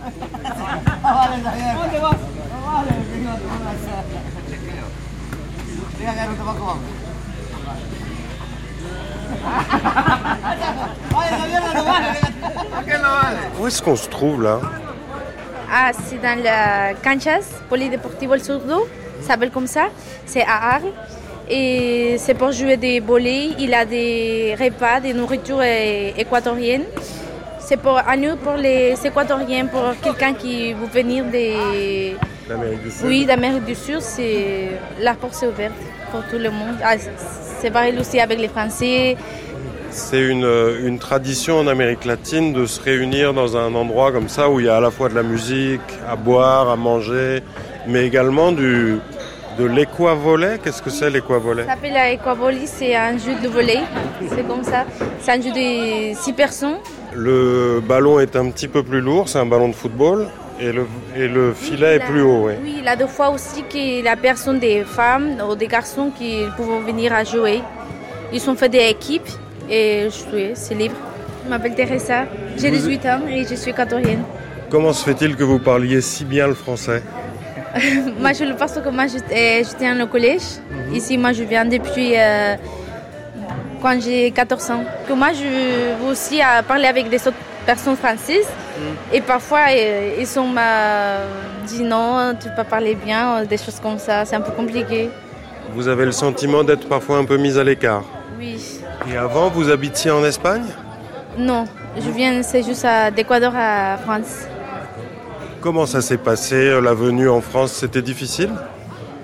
Où est-ce qu'on se trouve là ? Ah, c'est dans le Canchas, Polideportivo El Surdo, ça s'appelle comme ça. C'est à Arles. Et c'est pour jouer des volets. Il a des repas, des nourritures équatoriennes. C'est pour, à nous, pour les Équatoriens, pour quelqu'un qui veut venir des... d'Amérique du Sud. Oui, d'Amérique du Sud, c'est... la porte est ouverte pour tout le monde. Ah, c'est pareil aussi avec les Français. C'est une, une tradition en Amérique latine de se réunir dans un endroit comme ça où il y a à la fois de la musique, à boire, à manger, mais également du, de l'équavolley. Qu'est-ce que c'est l'équavolley ? Ça s'appelle l'équavolley, c'est un jeu de volley. C'est comme ça. C'est un jeu de six personnes. Le ballon est un petit peu plus lourd, c'est un ballon de football. Et le, et le filet oui, est plus haut, oui. Oui, il y a deux fois aussi que la personne des femmes ou des garçons qui peuvent venir à jouer. Ils ont fait des équipes et jouer, c'est libre. Je m'appelle Teresa, j'ai vous... dix-huit ans et je suis équatorienne. Comment se fait-il que vous parliez si bien le français ? Moi, je le pense que moi, j'étais, j'étais au collège. Mm-hmm. Ici, moi, je viens depuis euh, quand j'ai quatorze ans. Que moi, je veux aussi euh, parler avec des autres personnes françaises. Mm. Et parfois, euh, ils sont euh, dit non, tu peux pas parler bien, des choses comme ça. C'est un peu compliqué. Vous avez le sentiment d'être parfois un peu mise à l'écart ? Oui. Et avant, vous habitiez en Espagne ? Non, je viens, c'est juste à, d'Équateur à France. Comment ça s'est passé, la venue en France, c'était difficile ?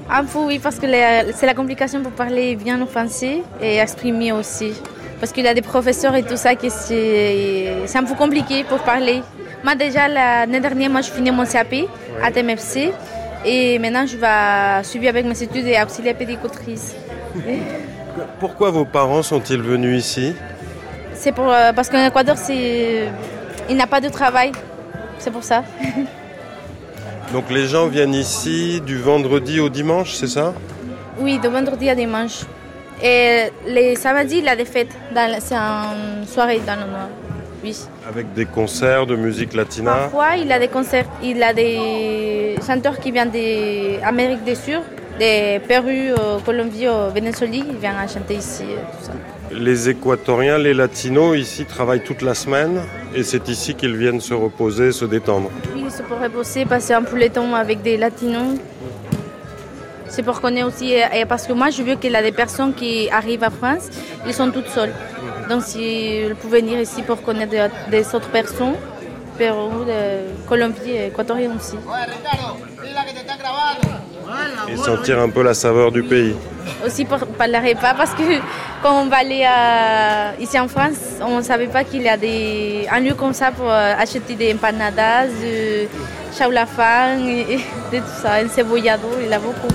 Un peu oui, parce que les, c'est la complication pour parler bien le français et exprimer aussi. Parce qu'il y a des professeurs et tout ça qui c'est, c'est un peu compliqué pour parler. Moi déjà l'année dernière, moi je finis mon C A P à T M F C et maintenant je vais suivre avec mes études et auxiliaire pédicultrice. Pourquoi vos parents sont-ils venus ici? C'est pour, parce qu'en Équateur, c'est, il n'y a pas de travail, c'est pour ça. Donc les gens viennent ici du vendredi au dimanche, c'est ça? Oui, de vendredi à dimanche. Et les samedis, il y a des fêtes, dans, c'est une soirée dans le nord. Oui. Avec des concerts de musique latina? Parfois, il y a des concerts, il y a des chanteurs qui viennent d'Amérique du Sud, de Pérou, Colombie, Venezuela, ils viennent à chanter ici, tout ça. Les Équatoriens, les Latinos, ici travaillent toute la semaine et c'est ici qu'ils viennent se reposer, se détendre. Oui, se pour reposer, passer un peu le temps avec des Latinos. C'est pour connaître aussi, et parce que moi je veux qu'il y a des personnes qui arrivent à France, ils sont toutes seules. Donc s'ils pouvaient venir ici pour connaître des autres personnes, Pérou, de Colombie et Équatorien aussi. Et sentir un peu la saveur du pays. Aussi pour parler pas, parce que quand on va aller à, ici en France, on ne savait pas qu'il y a des, un lieu comme ça pour acheter des empanadas, de chaulafan et, et tout ça, un cebollado, il y a beaucoup.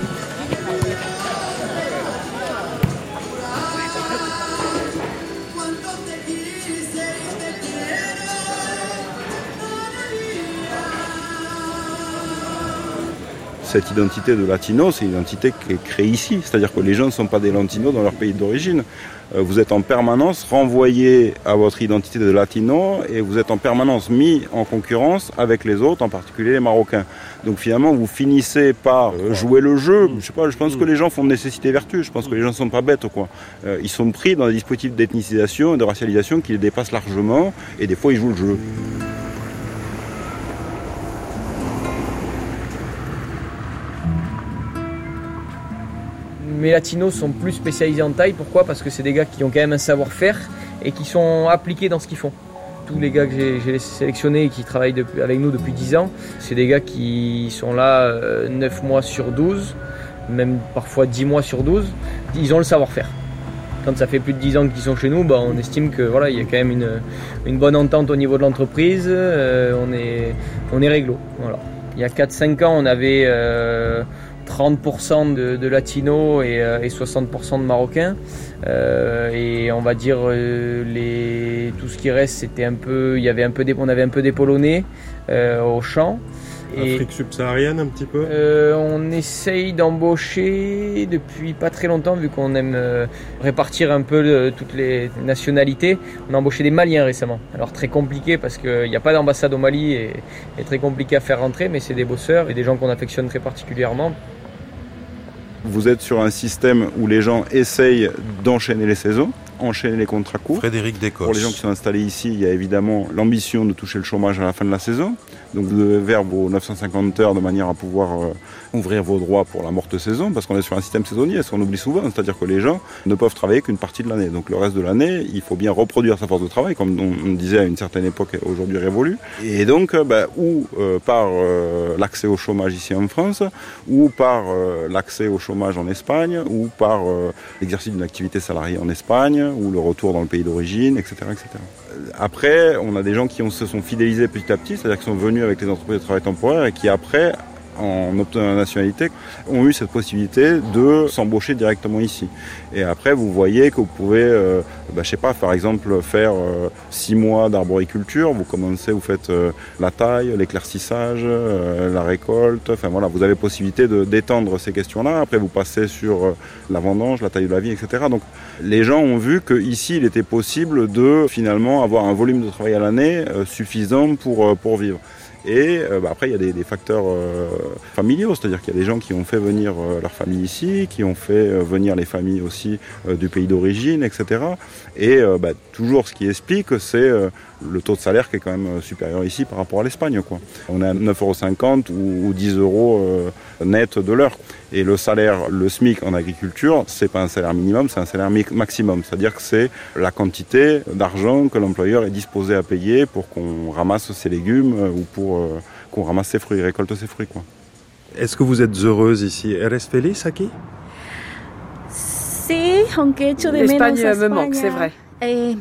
Cette identité de latino, c'est une identité qui est créée ici. C'est-à-dire que les gens ne sont pas des latinos dans leur pays d'origine. Vous êtes en permanence renvoyé à votre identité de latino et vous êtes en permanence mis en concurrence avec les autres, en particulier les Marocains. Donc finalement, vous finissez par jouer le jeu. Je sais pas, je pense que les gens font de nécessité vertu. Je pense que les gens ne sont pas bêtes, quoi. Ils sont pris dans des dispositifs d'ethnicisation et de racialisation qui les dépassent largement et des fois ils jouent le jeu. Mes latinos sont plus spécialisés en taille. Pourquoi? Parce que c'est des gars qui ont quand même un savoir-faire et qui sont appliqués dans ce qu'ils font. Tous les gars que j'ai, j'ai sélectionnés et qui travaillent depuis, avec nous depuis dix ans, c'est des gars qui sont là euh, neuf mois sur douze, même parfois dix mois sur douze. Ils ont le savoir-faire. Quand ça fait plus de dix ans qu'ils sont chez nous, bah, on estime que voilà, il y a quand même une, une bonne entente au niveau de l'entreprise. Euh, on est, on est réglo. Voilà. Il y a quatre cinq ans, on avait euh, trente pour cent de, de latinos et, et soixante pour cent de marocains. Euh, et on va dire euh, les, tout ce qui reste, c'était un peu, il y avait un peu des, on avait un peu des Polonais euh, au champ. Et, Afrique subsaharienne un petit peu euh, On essaye d'embaucher depuis pas très longtemps, vu qu'on aime euh, répartir un peu euh, toutes les nationalités. On a embauché des Maliens récemment. Alors très compliqué parce qu'il n'y a pas d'ambassade au Mali et, et très compliqué à faire rentrer, mais c'est des bosseurs et des gens qu'on affectionne très particulièrement. Vous êtes sur un système où les gens essayent d'enchaîner les saisons, enchaîner les contrats courts. Frédéric Descosses. Pour les gens qui sont installés ici, il y a évidemment l'ambition de toucher le chômage à la fin de la saison. Donc vous devez faire vos neuf cent cinquante heures de manière à pouvoir euh, ouvrir vos droits pour la morte saison, parce qu'on est sur un système saisonnier, ce qu'on oublie souvent, c'est-à-dire que les gens ne peuvent travailler qu'une partie de l'année. Donc le reste de l'année, il faut bien reproduire sa force de travail, comme on disait à une certaine époque, aujourd'hui révolue. Et donc, euh, bah, ou euh, par euh, l'accès au chômage ici en France, ou par euh, l'accès au chômage en Espagne, ou par euh, l'exercice d'une activité salariée en Espagne, ou le retour dans le pays d'origine, et cetera, et cetera. Après, on a des gens qui ont, se sont fidélisés petit à petit, c'est-à-dire qui sont venus avec les entreprises de travail temporaire et qui après, en obtenant la nationalité, ont eu cette possibilité de s'embaucher directement ici. Et après, vous voyez que vous pouvez, euh, bah, je sais pas, par exemple, faire euh, six mois d'arboriculture. Vous commencez, vous faites euh, la taille, l'éclaircissage, euh, la récolte. Enfin voilà, vous avez possibilité de d'étendre ces questions-là. Après, vous passez sur euh, la vendange, la taille de la vigne, et cetera. Donc, les gens ont vu qu'ici, il était possible de finalement avoir un volume de travail à l'année euh, suffisant pour euh, pour vivre. Et euh, bah, après, il y a des, des facteurs euh, familiaux, c'est-à-dire qu'il y a des gens qui ont fait venir euh, leur famille ici, qui ont fait euh, venir les familles aussi euh, du pays d'origine, et cetera. Et euh, bah, toujours ce qui explique, c'est euh, le taux de salaire qui est quand même supérieur ici par rapport à l'Espagne, quoi. On est à neuf euros cinquante ou, ou dix euros euh, net de l'heure. Et le salaire, le SMIC en agriculture, c'est pas un salaire minimum, c'est un salaire maximum. C'est-à-dire que c'est la quantité d'argent que l'employeur est disposé à payer pour qu'on ramasse ses légumes ou pour euh, qu'on ramasse ses fruits, récolte ses fruits, quoi. Est-ce que vous êtes heureuse ici? ¿Eres feliz aquí? L'Espagne me manque, c'est vrai. Mais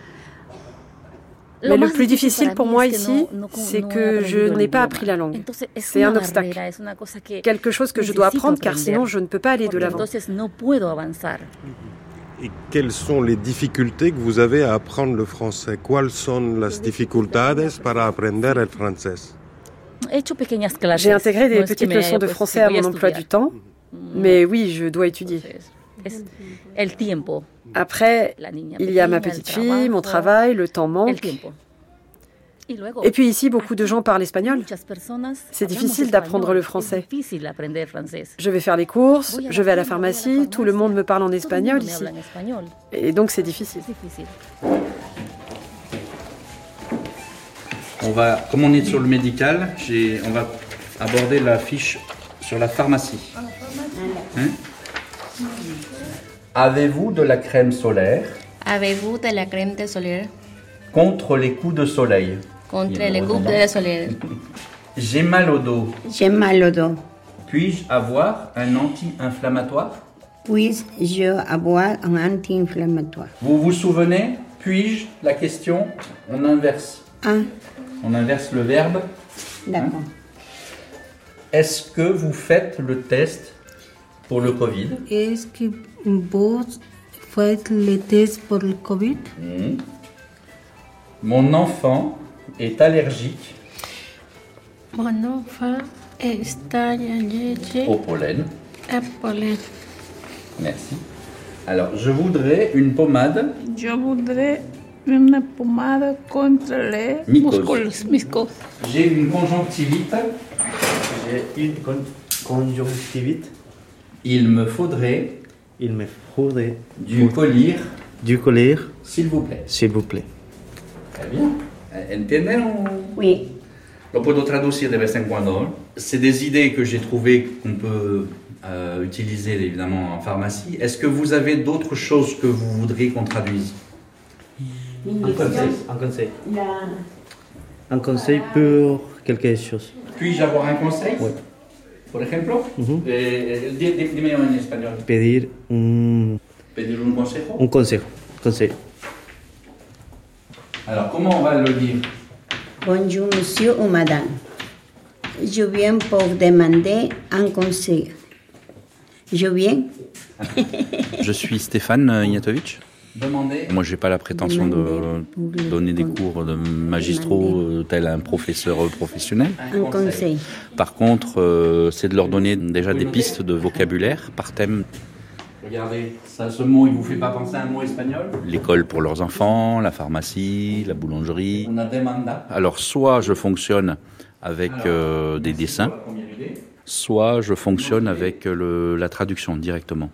le plus difficile pour moi ici, c'est que je n'ai pas appris la langue. C'est un obstacle, quelque chose que je dois apprendre car sinon je ne peux pas aller de l'avant. Et quelles sont les difficultés que vous avez à apprendre le français? ¿Cuáles son las dificultades para aprender el francés? J'ai intégré des petites leçons de français à mon emploi du temps, mais oui, je dois étudier. Après, il y a ma petite fille, mon travail, le temps manque. Et puis ici, beaucoup de gens parlent espagnol. C'est difficile d'apprendre le français. Je vais faire les courses, je vais à la pharmacie, tout le monde me parle en espagnol ici. Et donc c'est difficile. On va, comme on est sur le médical, j'ai, on va aborder la fiche sur la pharmacie. Hein? Avez-vous de la crème solaire? Avez-vous de la crème de solaire? Contre les coups de soleil. Contre les coups de soleil. J'ai mal au dos. J'ai mal au dos. Puis-je avoir un anti-inflammatoire? Puis-je avoir un anti-inflammatoire? Vous vous souvenez? Puis-je, la question, on inverse. Ah. On inverse le verbe. D'accord. Hein? Est-ce que vous faites le test pour le Covid? Est-ce que vous faites le test pour le Covid? Mmh. Mon enfant est allergique. Mon enfant est allergique au pollen. Au pollen. Merci. Alors, je voudrais une pommade. Je voudrais une pommade contre les mycoses. mycoses. J'ai une conjonctivite. J'ai une con- conjonctivite. Il me faudrait. Il me faudrait du collyre. Du collyre. S'il vous plaît. S'il vous plaît. Très bien. ¿Entienden? Oui. Lo puedo traducir de vez en cuando. C'est des idées que j'ai trouvées qu'on peut euh, utiliser évidemment en pharmacie. Est-ce que vous avez d'autres choses que vous voudriez qu'on traduise? Un conseil. Un conseil. Un conseil pour quelque chose. Puis-je avoir un conseil? Oui. Por ejemplo, uh-huh. eh, dime en español. Pedir un... Pedir un consejo. Un consejo. Conseil. Alors, comment on va le dire? Bonjour, monsieur ou madame. Je viens pour demander un conseil. Je viens. Je suis Stéphane Ignatovic. Demandez. Moi, je n'ai pas la prétention de donner des cours de magistraux tel un professeur professionnel. Un conseil. Par contre, euh, c'est de leur donner déjà des pistes de vocabulaire par thème. Regardez, ça, ce mot, il ne vous fait pas penser à un mot espagnol? L'école pour leurs enfants, la pharmacie, la boulangerie. On a demanda. Alors, soit je fonctionne avec euh, des dessins, soit je fonctionne avec le, la traduction directement.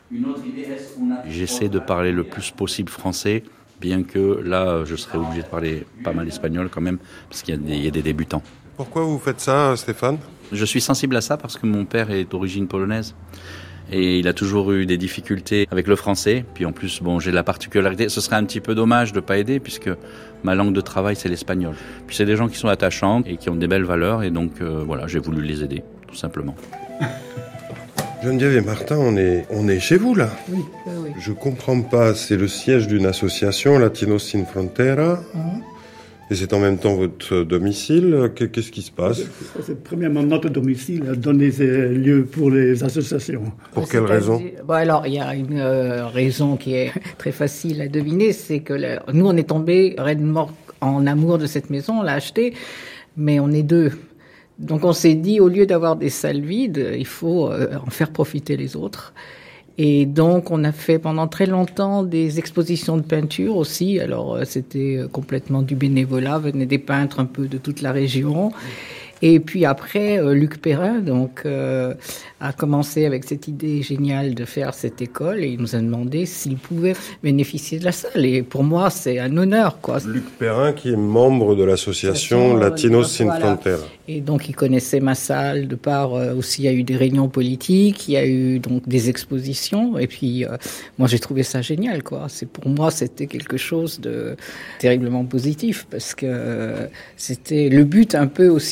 J'essaie de parler le plus possible français, bien que là, je serais obligé de parler pas mal espagnol quand même, parce qu'il y a des, il y a des débutants. Pourquoi vous faites ça, Stéphane? Je suis sensible à ça parce que mon père est d'origine polonaise. Et il a toujours eu des difficultés avec le français. Puis en plus, bon, j'ai la particularité, ce serait un petit peu dommage de ne pas aider, puisque ma langue de travail, c'est l'espagnol. Puis c'est des gens qui sont attachants et qui ont des belles valeurs, et donc euh, voilà, j'ai voulu les aider, tout simplement. Geneviève et Martin, on est, on est chez vous, là. Oui, oui. Je comprends pas, c'est le siège d'une association, Latinos Sin Frontera, mmh. et c'est en même temps votre domicile. Qu'est-ce qui se passe? C'est premièrement notre domicile, donner lieu pour les associations. Pour quelle raison? Bon, alors, il y a une euh, raison qui est très facile à deviner, c'est que le, nous, on est tombés réellement en amour de cette maison, on l'a achetée, mais on est deux. Donc on s'est dit, au lieu d'avoir des salles vides, il faut euh, en faire profiter les autres. Et donc on a fait pendant très longtemps des expositions de peinture aussi. Alors euh, c'était complètement du bénévolat, venaient des peintres un peu de toute la région. Et puis après, euh, Luc Perrin donc, euh, a commencé avec cette idée géniale de faire cette école et il nous a demandé s'il pouvait bénéficier de la salle. Et pour moi, c'est un honneur, quoi. Luc Perrin, qui est membre de l'association Latinos Sin Frontera. Et donc, il connaissait ma salle de par euh, aussi, il y a eu des réunions politiques, il y a eu donc des expositions. Et puis, euh, moi, j'ai trouvé ça génial, quoi. C'est, pour moi, c'était quelque chose de terriblement positif parce que euh, c'était le but un peu aussi de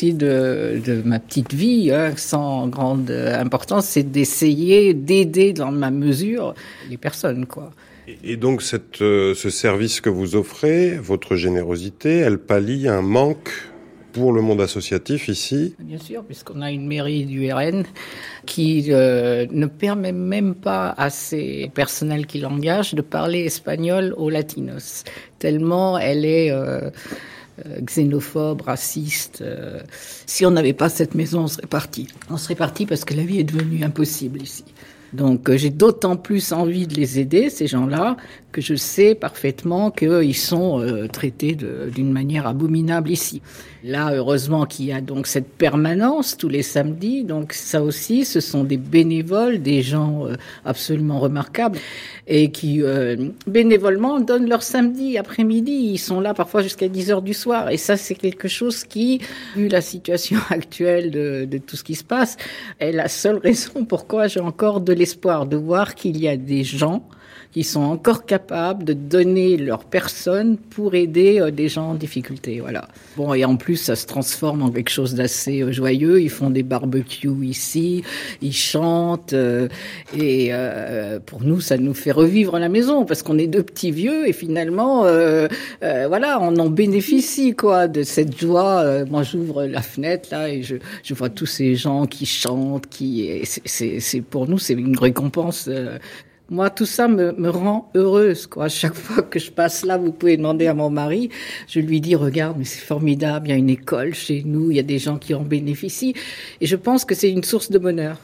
de, de ma petite vie, hein, sans grande importance, c'est d'essayer d'aider dans ma mesure les personnes, quoi. Et donc cette, euh, ce service que vous offrez, votre générosité, elle pallie un manque pour le monde associatif ici? Bien sûr, puisqu'on a une mairie du R N qui euh, ne permet même pas à ses personnels qui l'engagent de parler espagnol aux latinos, tellement elle est euh, euh, xénophobe, raciste. Euh. Si on n'avait pas cette maison, on serait parti. On serait parti parce que la vie est devenue impossible ici. Donc euh, j'ai d'autant plus envie de les aider, ces gens-là, que je sais parfaitement qu'ils sont euh, traités de, d'une manière abominable ici. Là, heureusement qu'il y a donc cette permanence tous les samedis, donc ça aussi, ce sont des bénévoles, des gens euh, absolument remarquables, et qui euh, bénévolement donnent leur samedi après-midi. Ils sont là parfois jusqu'à dix heures du soir, et ça c'est quelque chose qui, vu la situation actuelle de, de tout ce qui se passe, est la seule raison pourquoi j'ai encore de l'espoir de voir qu'il y a des gens qui sont encore capables de donner leur personne pour aider euh, des gens en difficulté, voilà. Bon, et en plus, ça se transforme en quelque chose d'assez euh, joyeux. Ils font des barbecues ici, ils chantent, euh, et euh, pour nous, ça nous fait revivre la maison, parce qu'on est deux petits vieux, et finalement, euh, euh, voilà, on en bénéficie, quoi, de cette joie. Euh, moi, j'ouvre la fenêtre, là, et je, je vois tous ces gens qui chantent, qui, et c'est, c'est, c'est, pour nous, c'est une récompense. Euh, Moi, tout ça me, me rend heureuse, quoi. Chaque fois que je passe là, vous pouvez demander à mon mari, je lui dis, regarde, mais c'est formidable, il y a une école chez nous, il y a des gens qui en bénéficient. Et je pense que c'est une source de bonheur.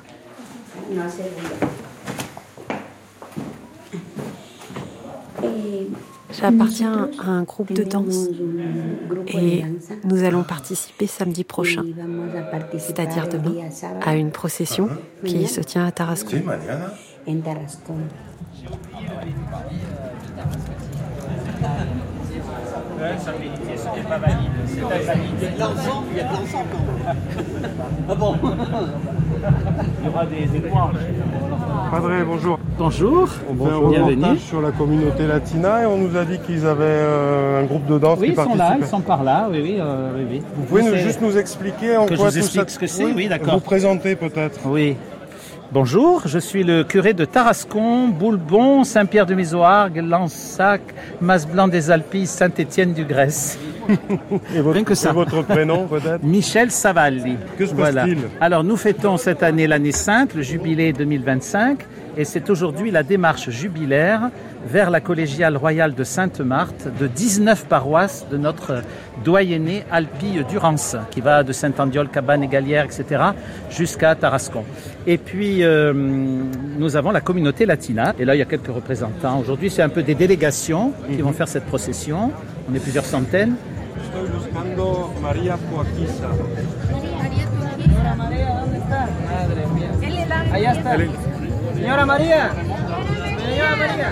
J'appartiens à un groupe de danse et nous allons participer samedi prochain, c'est-à-dire demain, à une procession qui se tient à Tarascon. En Tarascon. Il y a de l'encens quand même. Ah bon? Il y aura des, des noirs. Padre, bonjour. Bonjour. On fait un reportage sur la communauté latina et on nous a dit qu'ils avaient euh, un groupe de danse oui, qui participait. Oui, ils sont là, ils sont par là, oui, oui. Euh, oui, oui. Vous pouvez nous, juste nous expliquer en que quoi je vous tout explique ça... ce que c'est, oui, oui, d'accord. Vous présenter peut-être. Oui. Bonjour, je suis le curé de Tarascon, Boulbon, Saint-Pierre-de-Mizoargues, Lansac, Mas-Blanc des Alpilles, Saint-Étienne du Grèce. Et votre, que ça. Et votre prénom peut-être? Michel Savalli. Que se voilà. passe-t-il? Alors nous fêtons cette année l'année sainte, le jubilé deux mille vingt-cinq, et c'est aujourd'hui la démarche jubilaire vers la collégiale royale de Sainte-Marthe de dix-neuf paroisses de notre doyenné Alpille Durance, qui va de Saint-Andiol, Cabane et Galière, et cetera, jusqu'à Tarascon. Et puis, euh, nous avons la communauté latina. Et là, il y a quelques représentants. Aujourd'hui, c'est un peu des délégations qui mm-hmm. vont faire cette procession. On est plusieurs centaines. Señora María. Señora María.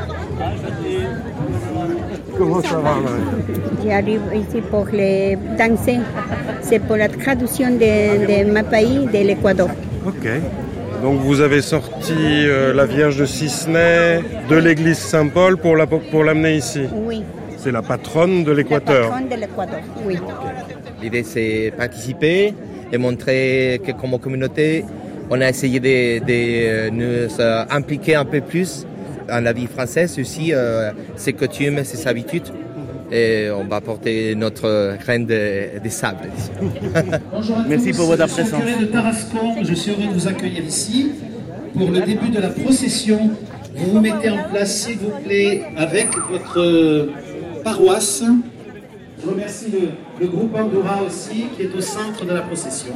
Comment ça va, Marie? J'arrive ici pour les danser. C'est pour la traduction de, de ma pays, de l'Équateur. Ok. Donc vous avez sorti euh, la Vierge de Cisney de l'église Saint-Paul pour, la, pour l'amener ici? Oui. C'est la patronne de l'Équateur? La patronne de l'Équateur, oui. L'idée, c'est participer et montrer que comme communauté, on a essayé de, de nous euh, impliquer un peu plus dans la vie française, aussi euh, ses coutumes, ses habitudes. Et on va apporter notre grain de, de sable. Bonjour à Merci tous, pour votre présence. Je suis curé de Tarascon, je suis heureux de vous accueillir ici. Pour le début de la procession, vous vous mettez en place, s'il vous plaît, avec votre paroisse. Je remercie le, le groupe Andoura aussi, qui est au centre de la procession.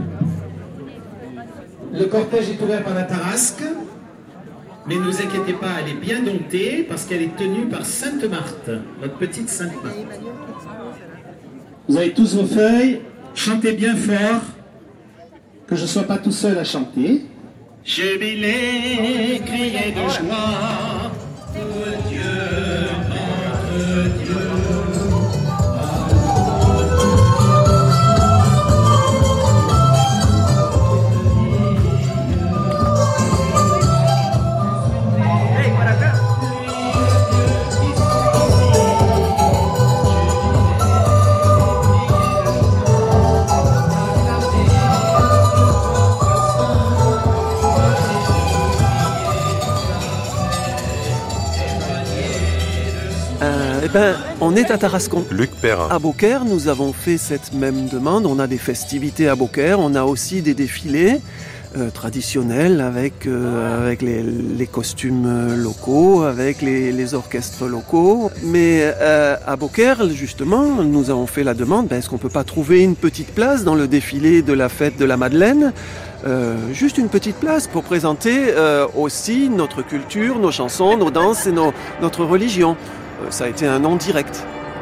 Le cortège est ouvert par la Tarasque, mais ne vous inquiétez pas, elle est bien domptée parce qu'elle est tenue par Sainte-Marthe, notre petite Sainte-Marthe. Vous avez tous vos feuilles, chantez bien fort, que je ne sois pas tout seul à chanter. Jubilé, criez de joie, pour Dieu, notre Dieu. Ben, on est à Tarascon. Luc Perrin. À Beaucaire, nous avons fait cette même demande. On a des festivités à Beaucaire, on a aussi des défilés euh, traditionnels avec, euh, avec les, les costumes locaux, avec les, les orchestres locaux. Mais euh, à Beaucaire, justement, nous avons fait la demande, ben, est-ce qu'on ne peut pas trouver une petite place dans le défilé de la fête de la Madeleine ? Euh, juste une petite place pour présenter euh, aussi notre culture, nos chansons, nos danses et nos, notre religion. Euh, ça a été un non direct.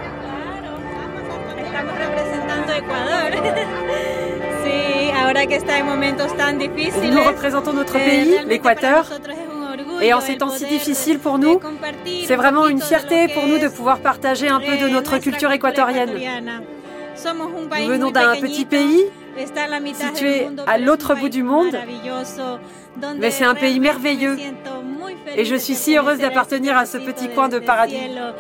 Nous représentons notre pays, l'Équateur. Et en ces temps si difficiles pour nous, c'est vraiment une fierté pour nous de pouvoir partager un peu de notre culture équatorienne. Nous venons d'un petit pays situé à l'autre bout du monde, mais c'est un pays merveilleux et je suis si heureuse d'appartenir à ce petit coin de paradis.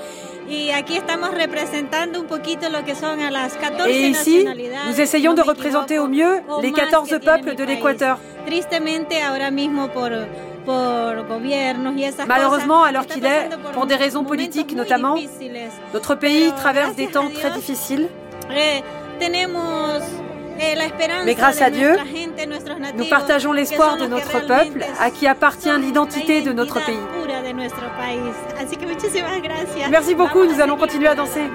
Et ici, nous essayons de représenter au mieux les quatorze peuples de l'Équateur. Malheureusement, alors qu'il est, pour des raisons politiques notamment, notre pays traverse des temps très difficiles. Mais grâce à Dieu, nous partageons l'espoir de notre peuple, à qui appartient l'identité de notre pays. Merci beaucoup, nous allons continuer à danser.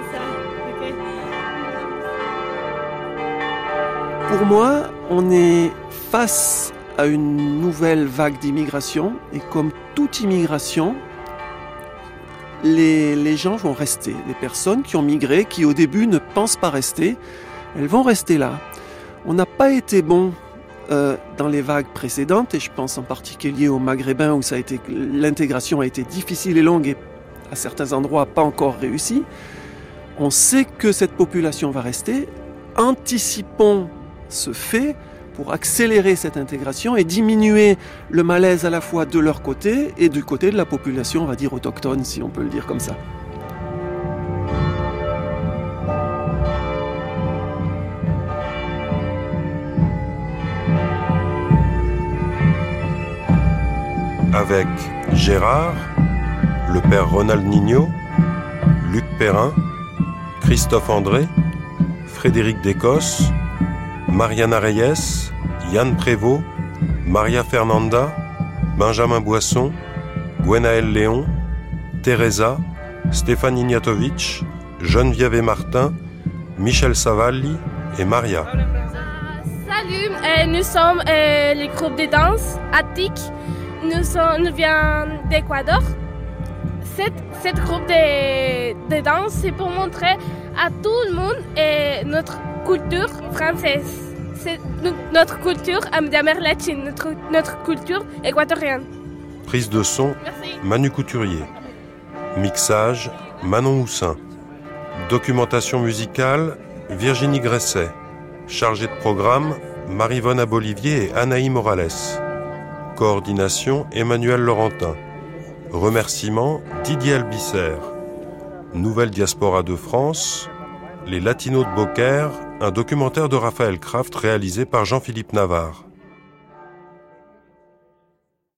Pour moi, on est face à une nouvelle vague d'immigration et comme toute immigration, les, les gens vont rester. Les personnes qui ont migré, qui au début ne pensent pas rester, elles vont rester là. On n'a pas été bon euh, dans les vagues précédentes, et je pense en particulier aux Maghrébins où ça a été, l'intégration a été difficile et longue et à certains endroits pas encore réussie. On sait que cette population va rester. Anticipons ce fait pour accélérer cette intégration et diminuer le malaise à la fois de leur côté et du côté de la population, on va dire autochtone, si on peut le dire comme ça. Avec Gérard, le père Ronald Nino, Luc Perrin, Christophe André, Frédéric Descosses, Mariana Reyes, Yann Prévost, Maria Fernanda, Benjamin Boisson, Gwenaël Léon, Teresa, Stéphane Ignatovic, Geneviève et Martin, Michel Savalli et Maria. Salut, euh, nous sommes euh, le groupe de danse Attic. Nous, sommes, nous venons d'Équateur. Cette, cette groupe de, de danse, c'est pour montrer à tout le monde et notre culture française. C'est notre culture d'Amérique latine, notre, notre culture équatorienne. Prise de son, merci. Manu Couturier. Mixage, Manon Houssin. Documentation musicale, Virginie Gresset. Chargée de programme, Marie-Vonne Abolivier et Anaï Morales. Coordination, Emmanuel Laurentin. Remerciements, Didier Albisser. Nouvelle Diaspora de France, Les Latinos de Beaucaire, un documentaire de Raphaël Kraft réalisé par Jean-Philippe Navarre.